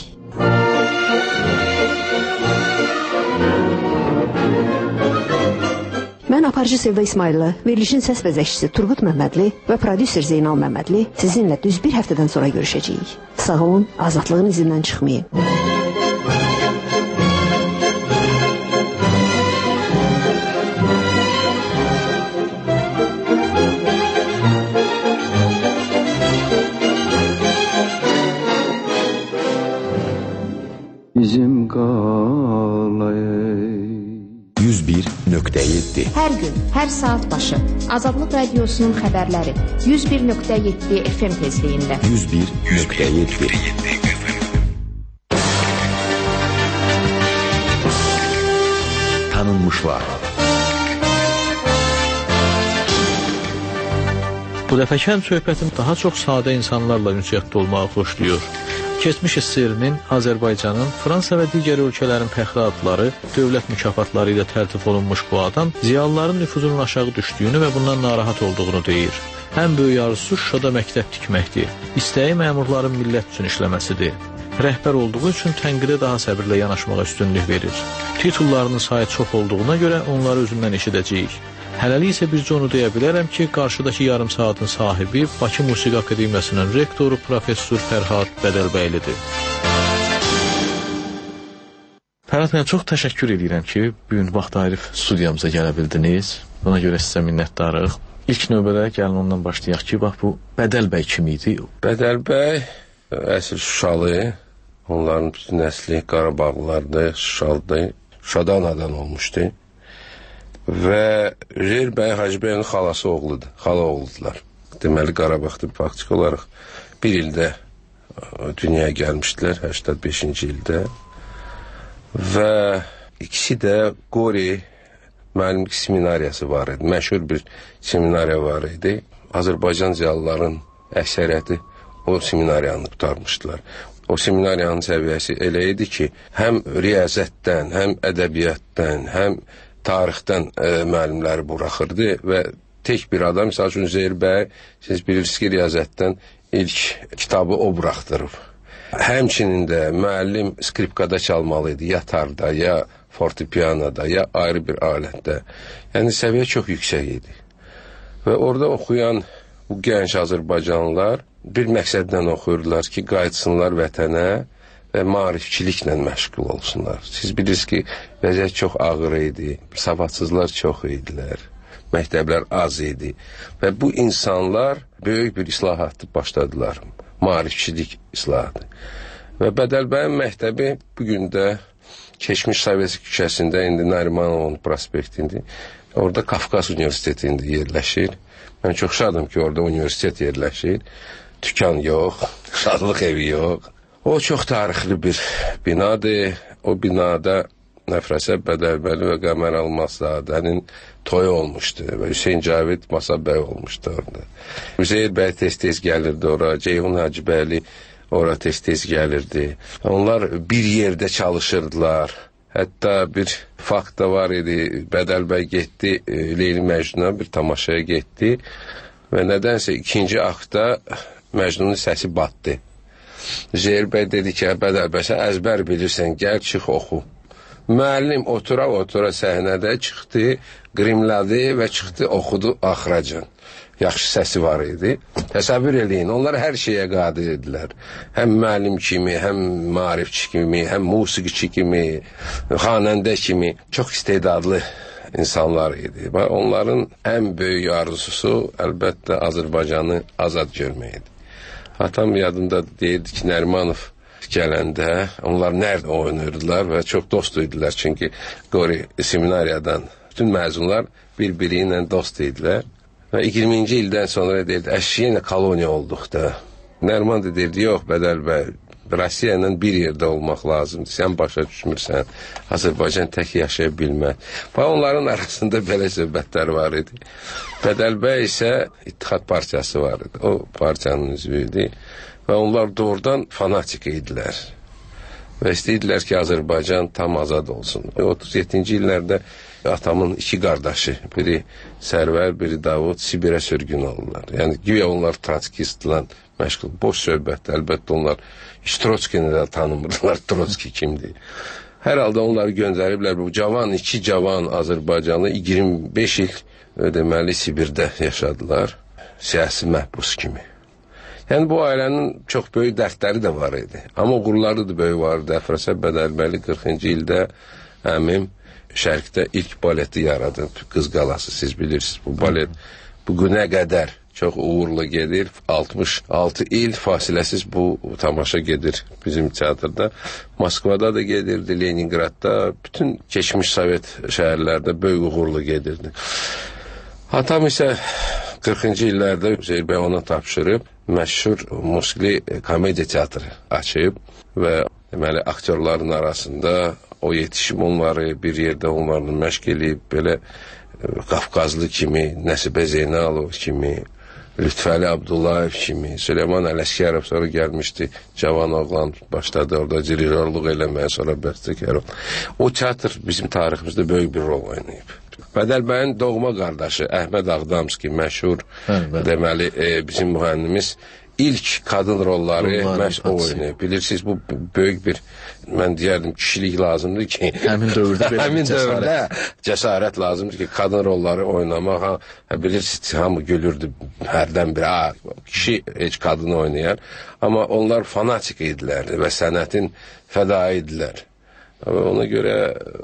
Mən aparıcı Sevda İsmayıllı, verilişin səs bəzəkçisi Turqut Məmmədli və prodüser Zeynal Məmmədli sizinlə düz bir həftədən sonra görüşəcəyik. Sağ olun, azadlığın izindən çıxmayın. Bizim qalayı yüz bir nöqtə yeddi. Hər gün, hər saat başı Azadlıq Radiosunun xəbərləri yüz bir nöqtə yeddi F M tezliyində. yüz bir nöqtə yeddi. Tanınmışlar. Bu dəfəkən söhbətim daha çox sadə insanlarla ünsiyyətdə olmağı xoşlayır. Keçmiş S S R-nin, Azərbaycanın, Fransa və digər ölkələrin fəxri adları, dövlət mükafatları ilə təltif olunmuş bu adam ziyalıların nüfuzunun aşağı düşdüyünü və bundan narahat olduğunu deyir. Ən böyük arzusu Şuşada məktəb tikməkdir. İstəyi məmurların millət üçün işləməsidir. Rəhbər olduğu üçün tənqidə daha səbirlə yanaşmağa üstünlük verir. Titullarının sayı çox olduğuna görə onları özündən eşidəcəyik. Hələlik isə bircə onu deyə bilərəm ki, qarşıdakı yarım saatın sahibi Bakı Musiqi Akademiyasının rektoru professor Fərhad Bədəlbəylidir. Fərhad, mən çox təşəkkür edirəm ki, bugün vaxt ayırıb studiyamıza gələ bildiniz. Buna görə sizə minnətdarıq. İlk növbədə gəlin ondan başlayaq ki, bax bu Bədəlbəy kim idi? Bədəlbəy əsl Şuşalı, onların bütün nəsli Qarabağlılardır, Şuşalıdır, Şuşadan anadan olmuşdu. Və Reyr bəy Hacıbəyinin xalası oğludur, xala oğludular. Deməli, Qarabağda praktik olaraq bir ildə dünyaya gəlmişdilər, səksən beşinci ildə. Və ikisi də Qori müəllimlik seminariyası var idi, məşhur bir seminariya var idi. Azərbaycan ziyalıların əksəriyyəti o seminariyanı tutarmışdılar. O seminariyanın səviyyəsi elə idi ki, həm riyazətdən, həm ədəbiyyatdan, həm tarixdən e, müəllimləri buraxırdı və tek bir adam, misal üçün Zeyr bəy, siz bilirsiniz ki, riyazətdən ilk kitabı o buraxdırıb. Həmçinin də müəllim skripkada çalmalı idi, ya tarda, ya fortepianoda, ya ayrı bir alətdə. Yəni səviyyə çox yüksək idi. Və orada oxuyan bu gənc Azərbaycanlılar bir məqsədlə oxuyurdular ki, qayıtsınlar vətənə və maarifçiliklə məşğul olsunlar. Siz bilirsiniz ki, vəziyyət çox ağır idi, savadsızlar çox idilər, məktəblər az idi və bu insanlar böyük bir islahatı başladılar, maarifçilik islahatı. Və Bədəlbəyin məktəbi bugün də keçmiş Sovet küçəsində, indi Narimanovun prospektində, orada Qafqaz Universitetində yerləşir. Mən çox şadım ki, orada universitet yerləşir, tükan yox, şadlıq evi yox. O çox tarixli bir binadır. O binada Nəfrəsə Bədəlbəli və Qəmər Almazadənin toyu olmuşdu və Hüseyn Cavid Masabəy olmuşdu orada. Üzeyir bəy tez-tez gəlirdi ora, Ceyhun Hacıbəyli ora tez-tez gəlirdi. Onlar bir yerdə çalışırdılar. Hətta bir fakt da var idi, Bədəlbəy getdi, Leyli Məcnuna bir tamaşaya getdi və nədənsə ikinci aktda Məcnunun səsi batdı. Zeyr bəy dedi ki, Bədəlbəy, sən əzbər bilirsən, gəl, çıx, oxu. Müəllim otura-otura səhnədə çıxdı, qrimladı və çıxdı, oxudu axıracan. Yaxşı səsi var idi. Təsəvvür eləyin, onlar hər şeyə qadir idilər. Həm müəllim kimi, həm maarifçi kimi, həm musiqiçi kimi, xanəndə kimi çox istedadlı insanlar idi. Və onların ən böyük arzusu əlbəttə Azərbaycanı azad görməkdir. Atam yadımda deyirdi ki, Nərimanov gələndə onlar nerede oynayırdılar və çox dost idilər. Çünki Qori seminariyadan bütün məzunlar bir-biri ilə dost idilər. Və iyirminci ildən sonra deyirdi, əşi yenə koloniya olduq da. Nəriman da deyirdi, yox Bədəlbəy, Rusiya ilə bir yerdə olmaq lazımdır. Sən başa düşmürsən, Azərbaycan tək yaşaya bilməz. Və onların arasında belə söhbətlər var idi. Bədəlbəy isə İttihat Partiyası var idi. O partiyanın üzvü idi. Və onlar doğrudan fanatik idilər. Və istəyirdilər ki, Azərbaycan tam azad olsun. otuz yeddinci illərdə atamın iki qardaşı, biri Sərvər, biri Davud Sibirə sürgün olurlar. Yəni, güya onlar trotskistlə məşğul. Boş söhbətdir. Əlbəttə onlar hiç Trotskini də tanımırdılar. Trotski kimdir? Hər halda onları göndəriblər. Bu cavan, iki cavan Azərbaycanlı iyirmi beş il deməli Sibirdə yaşadılar. Siyasi məhbus kimi. Yəni, bu ailənin çox böyük dərdləri də var idi. Amma uğurları da böyük vardı. Əfrasəb Bədəlbəli qırxıncı ildə əmim Şərqdə ilk baleti yaradıb. Qız Qalası, siz bilirsiniz. Bu balet bu günə qədər çox uğurlu gedir. altmış altı il fasiləsiz bu tamaşa gedir bizim teatrda. Moskvada da gedirdi, Leningradda, bütün keçmiş Sovet şəhərlərdə böyük uğurlu gedirdi. Atam isə qırxıncı illərdə Üzeyir bəy ona tapşırıb, məşhur musiqili komediya teatrı açıb və deməli aktyorların arasında o yetişim onları bir yerdə onlarla məşq eləyib, belə Qafqazlı kimi, Nəsibə Zeynalov kimi, Lütfəli Abdullayev kimi, Süleyman Ələskərov sonra gəlmişdi, cavan oğlan başladı orada dirijorluq eləməyə, sonra bəstəkar oldu. O teatr bizim tariximizdə böyük bir rol oynayıb. Bədəlbəyin doğma qardaşı Əhməd Ağdamski, məşhur, deməli, e, bizim müğənnimiz ilk kadın rolları məhz o oynayıb. Bilirsiniz, bu böyük bir, mən deyərdim, kişilik lazımdır ki, həmin dövrdə həmin dövrdə cəsarət lazımdır ki, kadın rolları oynamaq, ha, bilirsiniz, hamı gülürdü hərdən bir, ha, kişi heç kadını oynayar, amma onlar fanatik idilər və sənətin fədai idilər. Ona görə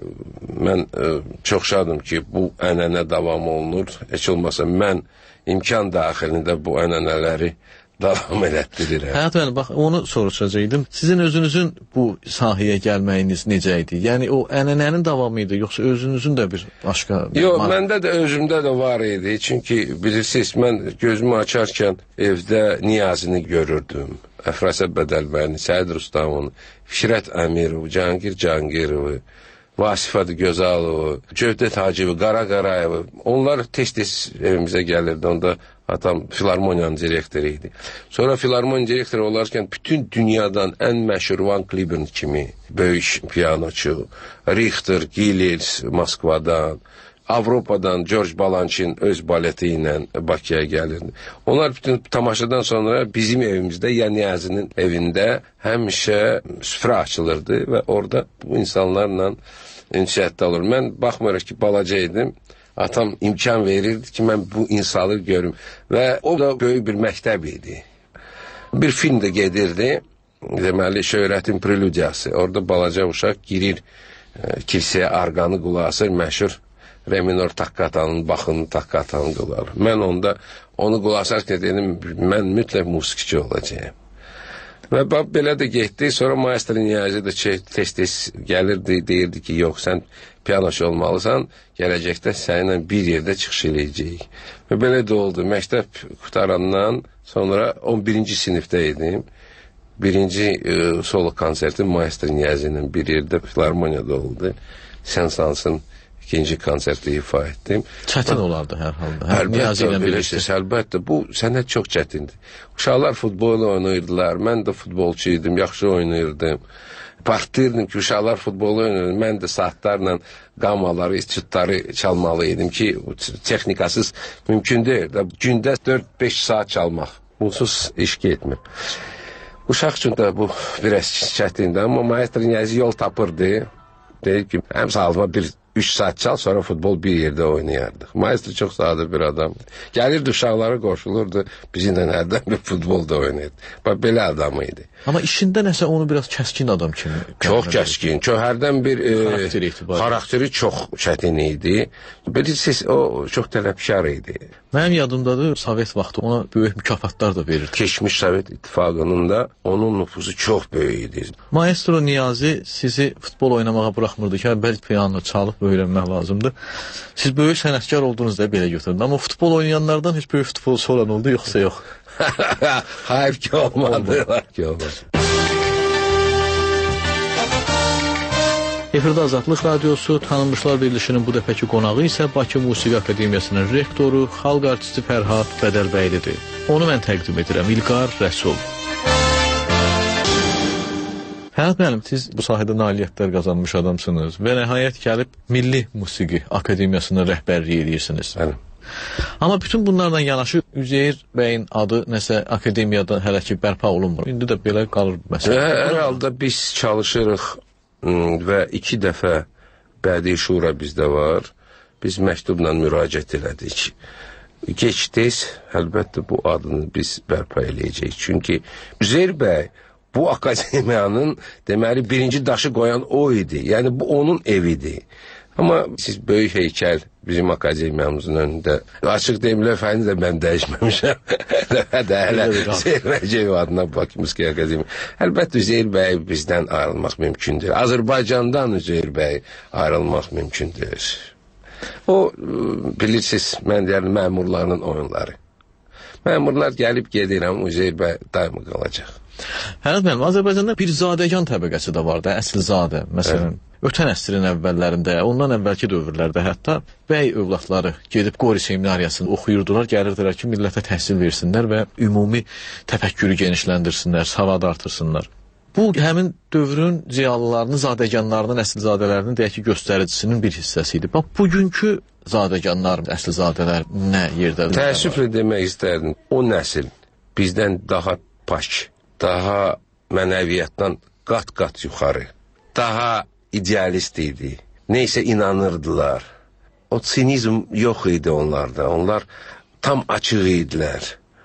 mən çox şadım ki, bu ənənə davam olunur. Heç olmasa mən imkan daxilində bu ənənələri davam elətdirirəm. Həyat müəllim, bax, onu soruşacaqdım. Sizin özünüzün bu sahəyə gəlməyiniz necə idi? Yəni, o ənənənin davamı idi, yoxsa özünüzün də bir başqa... Yox, məndə də özümdə də var idi. Çünki, bilirsiniz, mən gözümü açarkən evdə Niyazini görürdüm. Əfrasəb Bədəlbəyini, Səid Rustamını, Fikrət Əmirov, Cahangir Cahangirovu, Vasif Adı Gözalovu, Cövdət Hacıvi, Qara Qarayevi. Onlar tez-tez evimizə gəlirdi. Onda atam filarmoniyanın direktoru idi. Sonra filarmoniyanın direktoru olarkən bütün dünyadan ən məşhur Van Cliburn kimi böyük piyanoçu, Richter, Gilels Moskvadan, Avropadan George Balanchine öz baleti ilə Bakıya gəlirdi. Onlar bütün tamaşadan sonra bizim evimizdə, yəni Niyazinin evində həmişə süfrə açılırdı və orada bu insanlarla ünsiyyətdə olur. Mən baxmırıq ki, balaca idim. Atam imkan verirdi ki, mən bu insanı görüm. Və o da böyük bir məktəb idi. Bir film də gedirdi, deməli, Şöhrətin Preludiyası. Orada balaca uşaq girir e, kilsəyə, arqanı qulaqasır, məşhur re minor takkatanın, baxın takkatanın qulaqır. Mən onda onu qulaqasarkən dedim, mən mütləq musiqiçi olacağım. Və belə də getdi. Sonra maestro Niyazi də tez-tez gəlirdi, deyirdi ki, yox, sən piyanoçu olmalısan, gələcəkdə səninlə bir yerdə çıxış eləyəcəyik. Və belə də oldu. Məktəb qutarandan sonra on birinci sinifdə idim. Birinci e, solo konsertim maestro Niyazi ilə bir yerdə filarmoniyada oldu. Sensansın ikinci konserti ifa etdim. Çətin olardı hər halda. Əlbəttə, bilirsiniz, əlbəttə. Bu sənət çox çətindir. Uşaqlar futbol oynayırdılar, mən də futbolçu idim, yaxşı oynayırdım. Partiyirdim ki, uşaqlar futbolu oynayırdım, mən də saatlarla qamaları, istütları çalmalı idim ki, texnikasız mümkün deyil. Gündə dörd beş saat çalmaq, bunsuz iş getmir. Uşaq üçün də bu biraz çətindir, amma maestro Niyazi yol tapırdı. Deyir ki, həm sağlıma bir üç saat çal, sonra futbol bir yerdə oynayardıq. Maestro çox sadə bir adamdır. Gəlirdi, uşaqlara qoşulurdu, bizimlə hərdən bir futbol da oynayırdı. Bax, belə adam idi. Amma işində nəsə onu biraz kəskin adam kimi. Çox kəskin, çox hərdən bir e, xarakteri, xarakteri çox çətin idi. Bilirsiniz, o çox tələbkar idi. Mənim yadımdadır, Sovet vaxtı ona böyük mükafatlar da verirdi. Keçmiş Sovet İttifaqının da onun nüfuzu çox böyük idi. Maestro Niyazi sizi futbol oynamağa buraxmırdı ki, bəli piano çalıb öyrənmək lazımdır. Siz böyük sənətkar olduğunuzda belə götürdünüz. Amma futbol oynayanlardan heç böyük futbolçu olan oldu, yoxsa yox? Hayır ki olmadı. Ki olmadı. Efirdə Azadlıq Radiosu, Tanınmışlar Verilişinin bu dəfəki qonağı isə Bakı Musiqi Akademiyasının rektoru, xalq artisti Fərhad Bədəlbəylidir. Onu mən təqdim edirəm, İlqar Rəsul. Fərhad müəllim, siz bu sahədə nailiyyətlər qazanmış adamsınız və nəhayət gəlib Milli Musiqi Akademiyasının rəhbərliyi edirsiniz. Bəli. Amma bütün bunlarla yanaşı Üzeyir bəyin adı nəsə akademiyada hələ ki bərpa olunmur. İndi də belə qalır məsələ. Hər halda biz çalışırıq və iki dəfə bədii şura bizdə var. Biz məktubla müraciət elədik. Gec-tez, əlbəttə bu adını biz bərpa eləyəcəyik. Çünki Üzeyir bəy bu akademiyanın deməli birinci daşı qoyan o idi. Yəni bu onun evidir. Amma siz böyük heykəl bizim akademiyamızın önündə. Açıq deyim, lövhəni də mən dəyişməmişəm. Lövhə də hələ Üzeyir Bəycev adına Bakı Musiqi Akademiya. Əlbəttə Üzeyir bəy bizdən ayrılmaq mümkündür. Azərbaycandan Üzeyir bəy ayrılmaq mümkündür. O, bilirsiniz, mən deyərəm, məmurların oyunları. Məmurlar gəlib gedir, amma Üzeyir bəy daima qalacaq. Fərhad müəllim, Azərbaycanda bir zadəgan təbəqəsi də var da, əsilzadə, məsələn. Ötən əsrin əvvəllərində, ondan əvvəlki dövrlərdə hətta bəy övladları gedib Qori seminariyasını oxuyurdular, gəlirdilər ki, millətə təhsil versinlər və ümumi təfəkkürü genişləndirsinlər, savad artırsınlar. Bu, həmin dövrün ziyalılarının, zadəganlarının, əsilzadələrinin deyək ki, göstəricisinin bir hissəsi idi. Bax, bugünkü zadəganlar, əsilzadələr nə yerdə? Təəssüflə demək istərdim, o nəsil bizdən daha pak, daha mənəviyyatdan qat-qat yuxarı, daha idealist idi. Neysə inanırdılar. O sinizm yox idi onlarda. Onlar tam açıq idilər.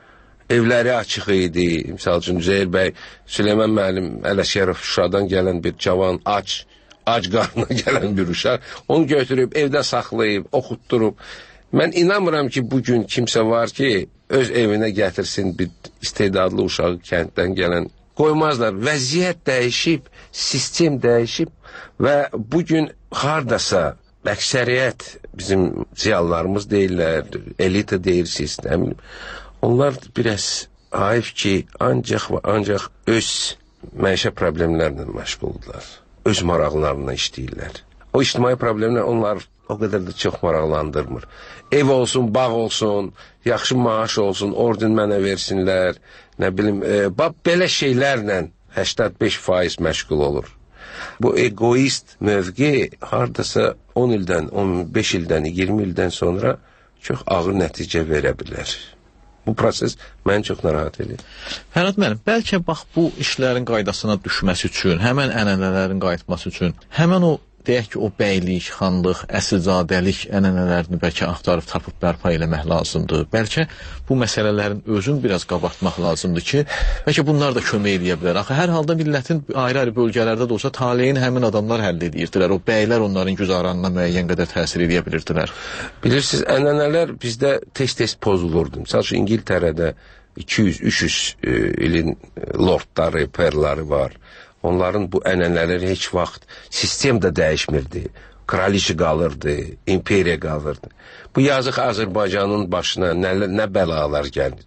Evləri açıq idi. Misal üçün Üzeyir bəy, Süleyman müəllim Ələşərov Şuşadan gələn bir cavan, ac, ac qarnına gələn bir uşaq. Onu götürüb, evdə saxlayıb, oxutdurub. Mən inanmıram ki, bugün kimsə var ki, öz evinə gətirsin bir istedadlı uşağı kənddən gələn. Qoymazlar. Vəziyyət dəyişib, sistem dəyişib və bugün hardasa əksəriyyət bizim ziyalılarımız deyirlər, elita deyirsiniz, nə bilim. Onlar biraz haif ki, ancaq və ancaq öz məişə problemlərlə məşğuldurlar. Öz maraqlarına işləyirlər. O ictimai problemlər onlar o qədər də çox maraqlandırmır. Ev olsun, bağ olsun, yaxşı maaş olsun, orden mənə versinlər, nə bilim, e, bax, belə şeylərlə səksən beş faiz məşğul olur. Bu egoist mövqe hardasa on ildən, on beş ildən, iyirmi ildən sonra çox ağır nəticə verə bilər. Bu proses məni çox narahat edir. Fərhad müəllim, bəlkə bax bu işlərin qaydasına düşməsi üçün, həmən ənənələrin qayıtması üçün, həmən o deyək ki, o bəylik, xanlıq, əsilzadəlik ənənələrini bəlkə axtarıb tapıb bərpa eləmək lazımdır. Bəlkə bu məsələlərin özün biraz qabartmaq lazımdır ki, bəlkə bunlar da kömək eləyə bilər. Axı, hər halda millətin ayrı-ayrı bölgələrdə də olsa taleyin həmin adamlar həll edirdilər. O bəylər onların güzaranına müəyyən qədər təsir edə bilirdilər. Bilirsiniz, ənənələr bizdə tez-tez pozulurdu. Məsəl üçün, İngiltərədə iki yüz üç yüz ilin lordları, perları var. Onların bu ənənələri heç vaxt sistem də dəyişmirdi. Kraliçi qalırdı, imperiya qalırdı. Bu yazıq Azərbaycanın başına nə, nə bəlalar gəldi.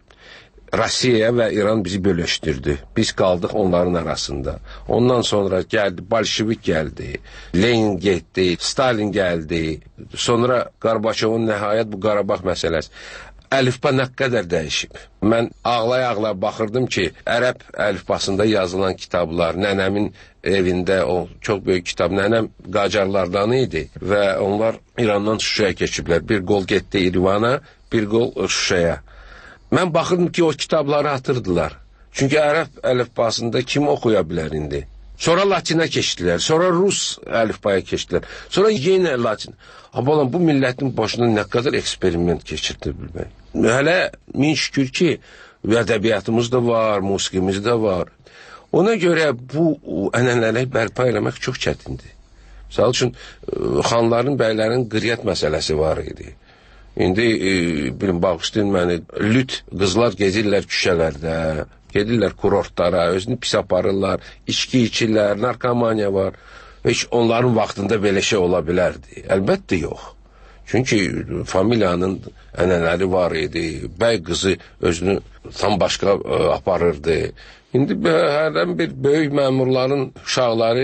Rusiya və İran bizi bölüşdürdü. Biz qaldıq onların arasında. Ondan sonra gəldi, Bolşevik gəldi, Lenin getdi, Stalin gəldi. Sonra Qarbaçovun nəhayət bu Qarabağ məsələsi. Əlifba nə qədər dəyişib. Mən ağlaya-ağlaya baxırdım ki, ərəb əlifbasında yazılan kitablar, nənəmin evində o çox böyük kitab, nənəm Qacarlardan idi və onlar İrandan Şuşaya keçiblər. Bir qol getdi İrivana, bir qol Şuşaya. Mən baxırdım ki, o kitabları atırdılar. Çünki ərəb əlifbasında kim oxuya bilər indi? Sonra Latinə keçdilər, sonra Rus əlifbaya keçdilər, sonra yenə Latin. Abalan, bu millətin başına nə qədər eksperiment keçirdi bilmək. Hələ min şükür ki, ədəbiyyatımız da var, musiqimiz də var. Ona görə bu ənənələri bərpa eləmək çox çətindir. Misal üçün, xanların, bəylərin qriyyət məsələsi var idi. İndi, e, bilin, bağışlayın məni, lüt qızlar gezirlər küçələrdə, gedirlər kurortlara, özünü pis aparırlar, içki içirlər, narkomaniya var. Heç onların vaxtında belə şey ola bilərdi. Əlbəttə yox. Çünki familiyanın ənənələri var idi, bəy qızı özünü tam başqa ə, aparırdı. İndi hərdən bir böyük məmurların uşaqları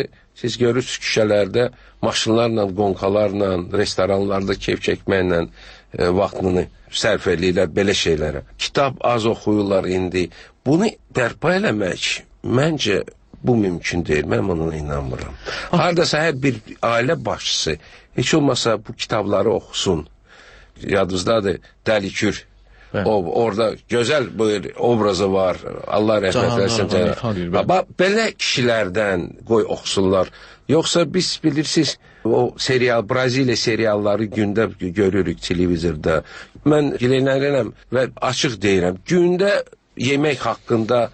siz görürsünüz küçələrdə maşınlarla, qonqalarla, restoranlarda keyf çəkməklə e, vaxtını sərf edirlər belə şeylərə. Kitab az oxuyurlar indi. Bunu bərpa eləmək məncə bu mümkün deyil. Mən ona inanmıram. Hardasa hər bir ailə başçısı heç olmasa bu kitabları oxusun. Yadınızdadır Dəlikür. O, orada gözəl bir obrazı var. Allah rəhmət eləsin. Belə kişilərdən qoy oxusunlar. Yoxsa biz bilirsiniz, o serial, Braziliya serialları gündə görürük televizorda. Mən gileynələnəm və açıq deyirəm. Gündə yemək haqqında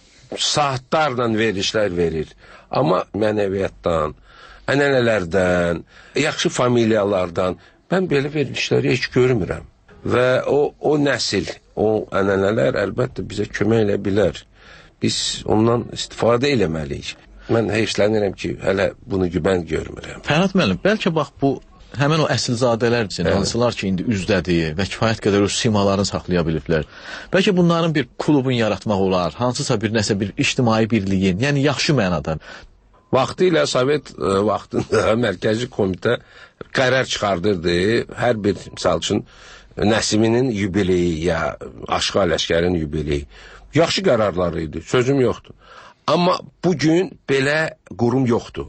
saatlarla verilişlər verir. Amma mənəviyyatdan, ənənələrdən, yaxşı familiyalardan mən belə verilişləri heç görmürəm. Və o, o nəsil, o ənənələr əlbəttə bizə kömək elə bilər. Biz ondan istifadə eləməliyik. Mən heyfslənirəm ki, hələ bunu mən görmürəm. Fərhad müəllim, bəlkə bax bu həmin o əsilzadələr üçün, hansılar ki, indi üzdədir və kifayət qədər öz simalarını saxlaya biliblər. Bəlkə bunların bir klubun yaratmaq olar, hansısa bir nəsə bir ictimai birliyin, yəni yaxşı mənada. Vaxtı ilə Sovet e, vaxtında Mərkəzi Komitə qərar çıxardırdı. Hər bir, misal üçün, Nəsiminin yubileyi ya Aşqa Ələşkərin yubileyi. Yaxşı qərarlar idi, sözüm yoxdur. Amma bugün belə qurum yoxdur.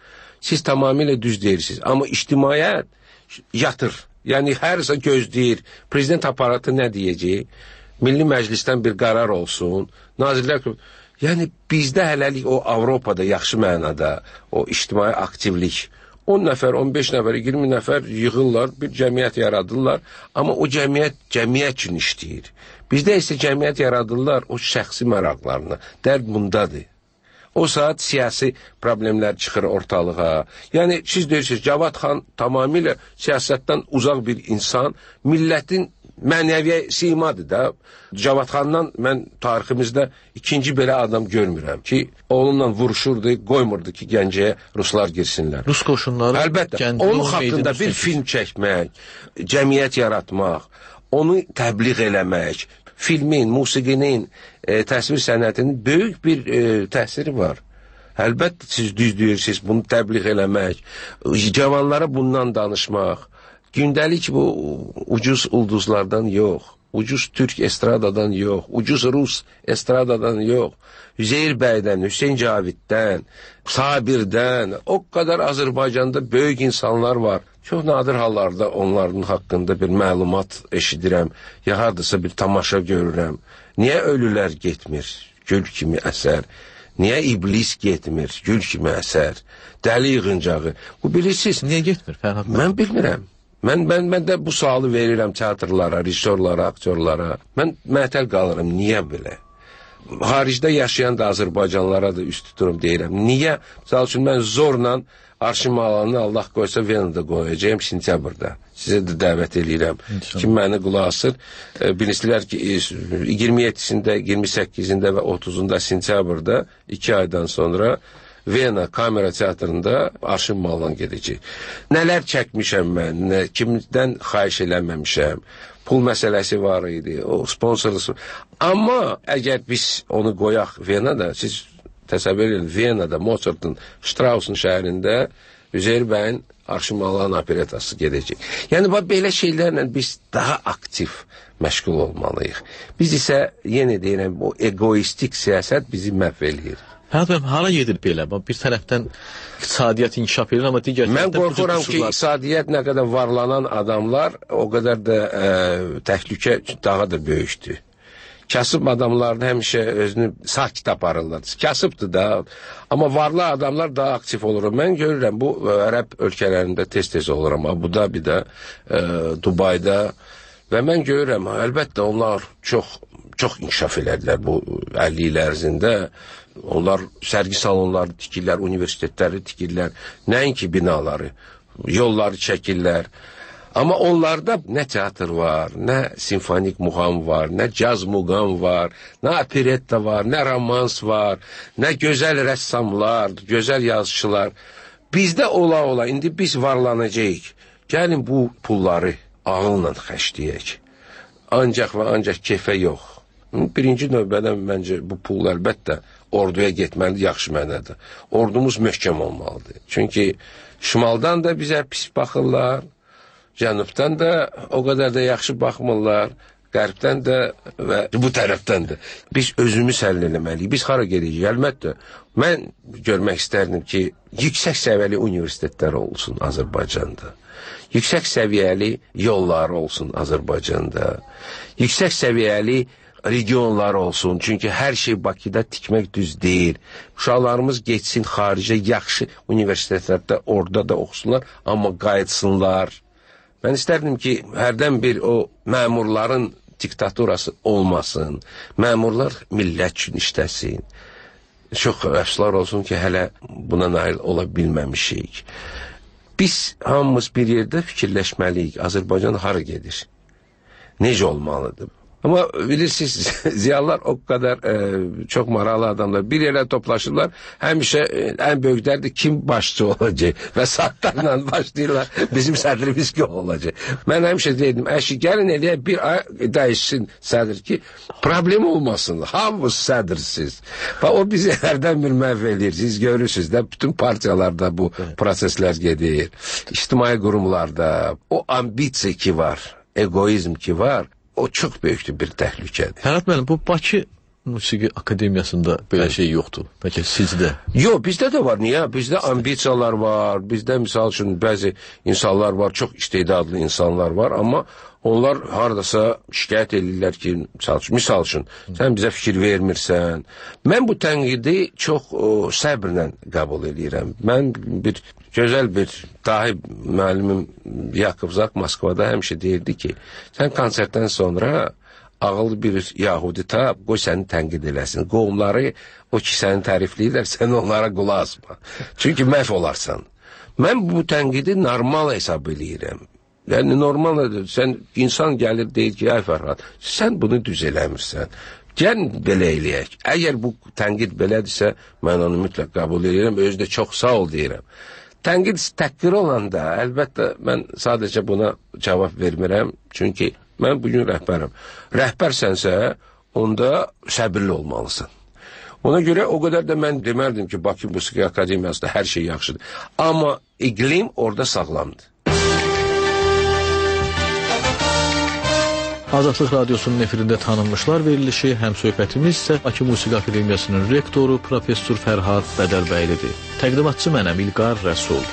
Siz tamamilə düz deyirsiniz. Amma ictimaiyyət yatır. Yəni, hərsə gözləyir. Prezident aparatı nə deyəcək? Milli Məclisdən bir qərar olsun. Nazirlər... Yəni, bizdə hələlik o Avropada yaxşı mənada, o ictimai aktivlik, on nəfər, on beş nəfər, iyirmi nəfər yığırlar, bir cəmiyyət yaradırlar. Amma o cəmiyyət, cəmiyyət üçün işləyir. Bizdə isə cəmiyyət yaradırlar o şəxsi maraqlarına. Dərd bundadır. O saat siyasi problemlər çıxır ortalığa. Yəni, siz deyirsiniz, Cavad xan tamamilə siyasətdən uzaq bir insan, millətin mənəviyyə simadır da. Cavad xandan mən tariximizdə ikinci belə adam görmürəm ki, onunla vuruşurdu, qoymurdu ki, Gəncəyə ruslar girsinlər. Rus qoşunları... Əlbəttə, onun haqqında bir film çəkmək, cəmiyyət yaratmaq, onu təbliğ eləmək, filmin, musiqinin, e, təsvir sənətinin böyük bir e, təsiri var. Əlbəttə, siz düz deyirsiniz, bunu təbliğ eləmək, cavanlara bundan danışmaq. Gündəlik bu ucuz ulduzlardan yox, ucuz Türk estradadan yox, ucuz Rus estradadan yox, Üzeyir bəydən, Hüseyin Caviddən, Sabirdən, o qədər Azərbaycanda böyük insanlar var. Çox nadir hallarda onların haqqında bir məlumat eşidirəm, ya hardasa bir tamaşa görürəm. Niyə ölülər getmir, gül kimi əsər? Niyə iblis getmir, gül kimi əsər? Dəli yığıncağı. Bu bilirsiniz. Niyə getmir, Fərhad? Mən bilmirəm. Mən, mən, mən də bu sualı verirəm teatrlara, rejissorlara, aktyorlara. Mən mətəl qalıram, niyə belə? Haricdə yaşayan da Azərbaycanlara da üst tuturum deyirəm. Niyə? Misal üçün, mən zorla Arşın Malanını Allah qoysa Venada qoyacağım sentyabrda. Sizə də dəvət edirəm. Kim məni qulaq asır? E, bilirsilər ki, iyirmi yeddisində, iyirmi səkkizində və otuzunda sentyabrda, iki aydan sonra Vena kamera teatrında Arşın Malan gedəcək. Nələr çəkmişəm mən, nə, kimdən xahiş eləməmişəm. Pul məsələsi var idi, o sponsorlusu. Amma əgər biz onu qoyaq Venada, siz təsəvvür edin, Venada, Mozart'ın, Strauss'un şəhərində Üzeyir bəyin Arşın Malan operetası gedəcək. Yəni, belə şeylərlə biz daha aktiv məşğul olmalıyıq. Biz isə, yenə deyirəm, o egoistik siyasət bizi məhv eləyir. Fərhad, hara gedir belə? Bir tərəfdən iqtisadiyyat inkişaf edir, amma digər tərəfdən... Mən qorxuram ki, iqtisadiyyat nə qədər varlanan adamlar, o qədər də ə, təhlükə daha da böyükdür. Kasıb adamlarını həmişə özünü sakit aparırlar. Kasıbdır da, amma varlı adamlar daha aktif olur. Mən görürəm, bu ərəb ölkələrində tez-tez oluram. Abu Dhabi'də, ə, Dubayda və mən görürəm, əlbəttə onlar çox, çox inkişaf elədilər bu əlli il ərzində. Onlar sərgi salonları tikirlər, universitetləri tikirlər, nəinki binaları, yolları çəkirlər. Amma onlarda nə teatr var, nə simfonik muğam var, nə caz muğam var, nə operetta var, nə romans var, nə gözəl rəssamlar, gözəl yazıçılar. Bizdə ola-ola, indi biz varlanacağıq. Gəlin bu pulları ağılla xərcləyək. Ancaq və ancaq keyfə yox. Birinci növbədə məncə bu pul əlbəttə orduya getməlidir, yaxşı mənada. Ordumuz möhkəm olmalıdır. Çünki şimaldan da bizə pis baxırlar, cənubdan da o qədər də yaxşı baxmırlar, qərbdən də və bu tərəfdən də. Biz özümüz həll eləməliyik. Biz hara gedəcəyik? Əlbəttə, mən görmək istərdim ki, yüksək səviyyəli universitetlər olsun Azərbaycanda. Yüksək səviyyəli yollar olsun Azərbaycanda. Yüksək səviyyəli regionlar olsun. Çünki hər şey Bakıda tikmək düz deyil. Uşaqlarımız geçsin xaricə yaxşı universitetlərdə, orada da oxusunlar, amma qayıtsınlar. Mən istərdim ki, hərdən bir o məmurların diktaturası olmasın. Məmurlar millət üçün işləsin. Çox əfsuslar olsun ki, hələ buna nail ola bilməmişik. Biz hamımız bir yerdə fikirləşməliyik. Azərbaycan hara gedir? Necə olmalıdır? Amma bilirsiniz, ziyalılar o kadar e, çok maraqlı adamlar. Bir yerə toplaşırlar, həmişə e, ən böyüklərdir kim başçı olacaq və saatlarla başlayırlar, bizim sədrimiz ki olacaq. Mən həmişə deyirdim, əşi gəlin eləyə bir ay dəyişsin sədr ki, problem olmasın, hamımız sədrsiz. Və o bizi hərdən bir məhv edir, siz görürsünüz də, bütün partiyalarda bu proseslər gedir. İctimai qurumlarda o ambisiya ki var, egoizm ki var, o çox böyükdür bir təhlükədir. Fərhad müəllim, bu Bakı Musiqi Akademiyasında belə şey yoxdur. Bəlkə sizdə? Yox, bizdə də var. Niyə? Bizdə ambisiyalar var. Bizdə misal üçün bəzi insanlar var, çox istedadlı insanlar var, amma onlar haradasa şikayət edirlər ki, misal üçün, misal üçün sən bizə fikir vermirsən. Mən bu tənqidi çox o, səbrlə qəbul edirəm. Mən bir gözəl bir dahi müəllimim Yakov Zak Moskvada həmişə deyirdi ki, sən konsertdən sonra ağıllı bir yahudi tap, qoy səni tənqid eləsin. Qohumları, o ki səni tərifləyirlər, sən onlara qulaq asma. Çünki məhv olarsan. Mən bu tənqidi normal hesab eləyirəm. Yəni normaldır. Sən insan gəlir deyir ki, ay Fərhad, sən bunu düz eləmirsən. Gəl belə eləyək. Əgər bu tənqid belədirsə, mən onu mütləq qəbul edirəm. Özü də çox sağ ol deyirəm. Tənqid təhqir olanda, əlbəttə mən sadəcə buna cavab vermirəm. Çünki mən bugün rəhbərəm. Rəhbərsənsə, onda səbirli olmalısan. Ona görə o qədər də mən demərdim ki, Bakı Musiqi Akademiyasında hər şey yaxşıdır. Amma iqlim orada sağlamdır. Azadlıq Radiosunun efirində tanınmışlar verilişi, həm söhbətimiz isə Bakı Musiqi Akademiyasının rektoru Professor Fərhad Bədəlbəylidir. Təqdimatçı mənəm İlqar Rəsul.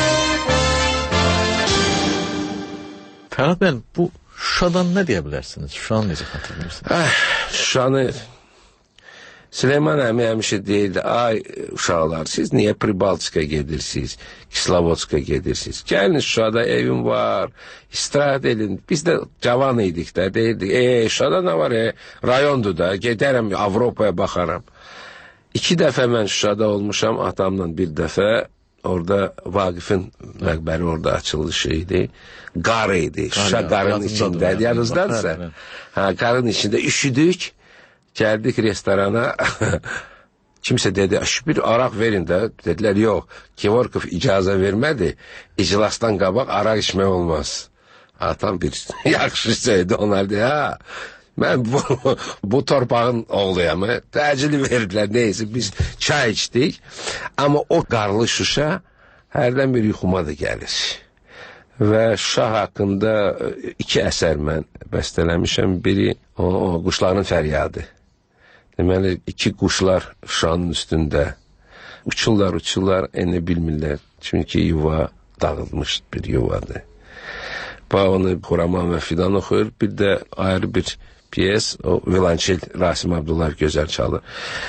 Fərhad müəllim, bu Şuşadan nə deyə bilərsiniz? Şuşanı necə xatırlayırsınız? Ah, Şuşanı Süleyman əmi həmişə deyirdi, ay uşaqlar, siz niyə Pribaltikaya gedirsiniz, Kislovodskaya gedirsiniz? Gəlin Şuşada evim var, istirahat edin. Biz də cavan idik də, deyirdik, e, Şuşada nə var, e, rayondur da, gedərəm Avropaya baxaram. İki dəfə mən Şuşada olmuşam, atamla bir dəfə, orada Vaqifin məqbəri orada açılışı idi. Qar idi, Şuşa qarın içində, yanınızdadırsa. Ha, qarın içində üşüdük. Gəldik restorana, kimsə dedi, bir araq verin də, dedilər, yox, Kevorkov icazə vermədi, iclasdan qabaq araq içmək olmaz. Atam bir yaxşı söyledi, onlar deyir, ha, mən bu, bu torpağın oğluyam, təcili verdilər, neyse, biz çay içdik, amma o qarlı Şuşa hərdən bir yuxuma da gəlir. Və Şuşa haqqında iki əsər mən bəstələmişəm, biri o, o quşların fəryadı. Deməli, iki quşlar Şuşanın üstündə uçurlar, uçurlar, enə bilmirlər. Çünki yuva dağılmış bir yuvadır. Bax, onu Xuraman və Fidan oxuyur. Bir də ayrı bir piyes, o Vilançel Rasim Abdullayev gözəl çalır.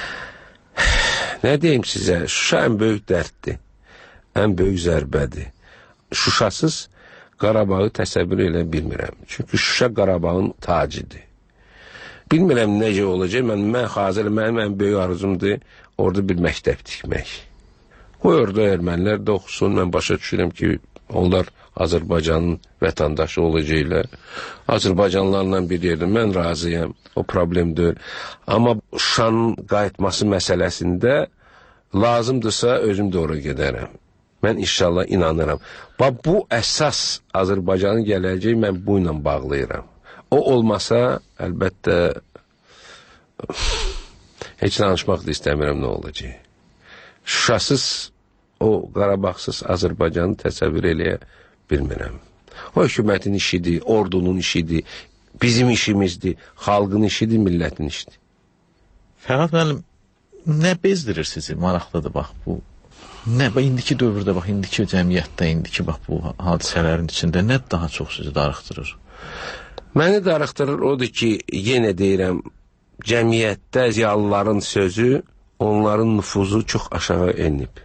Nə deyim sizə, Şuşa ən böyük dərddir, ən böyük zərbədir. Şuşasız Qarabağı təsəvvür elə bilmirəm. Çünki Şuşa Qarabağın tacidir. Bilmirəm necə olacaq, mən, mən hazır, mənim ən böyük arzumdur, orada bir məktəb tikmək. Qoy orada ermənilər də oxusun, mən başa düşürəm ki, onlar Azərbaycanın vətəndaşı olacaqlar. Azərbaycanlarla bir yerdə mən razıyam, o problem deyil. Amma Şuşanın qayıtması məsələsində lazımdırsa özüm də oraya gedərəm. Mən inşallah inanıram. Bax, bu əsas Azərbaycanın gələcəyi mən bu ilə bağlayıram. O olmasa, əlbəttə, heç danışmaq da istəmirəm nə olacaq. Şuşasız, o Qarabağsız Azərbaycanı təsəvvür eləyə bilmirəm. O hökumətin işidir, ordunun işidir, bizim işimizdir, xalqın işidir, millətin işidir. Fərhad müəllim, nə bezdirir sizi? Maraqlıdır bax bu. Nə, indiki dövrdə, bax, indiki cəmiyyətdə, indiki bax bu hadisələrin içində nə daha çox sizi darıxdırır? Məni darıxdırır odur ki, yenə deyirəm, cəmiyyətdə ziyalıların sözü, onların nüfuzu çox aşağı enib.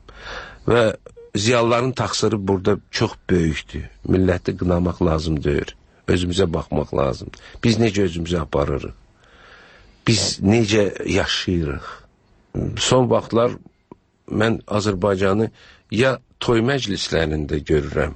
Və ziyalıların təqsiri burada çox böyükdür. Milləti qınamaq lazım deyir. Özümüzə baxmaq lazım. Biz necə özümüzə aparırıq? Biz necə yaşayırıq? Son vaxtlar mən Azərbaycanı ya toy məclislərində görürəm,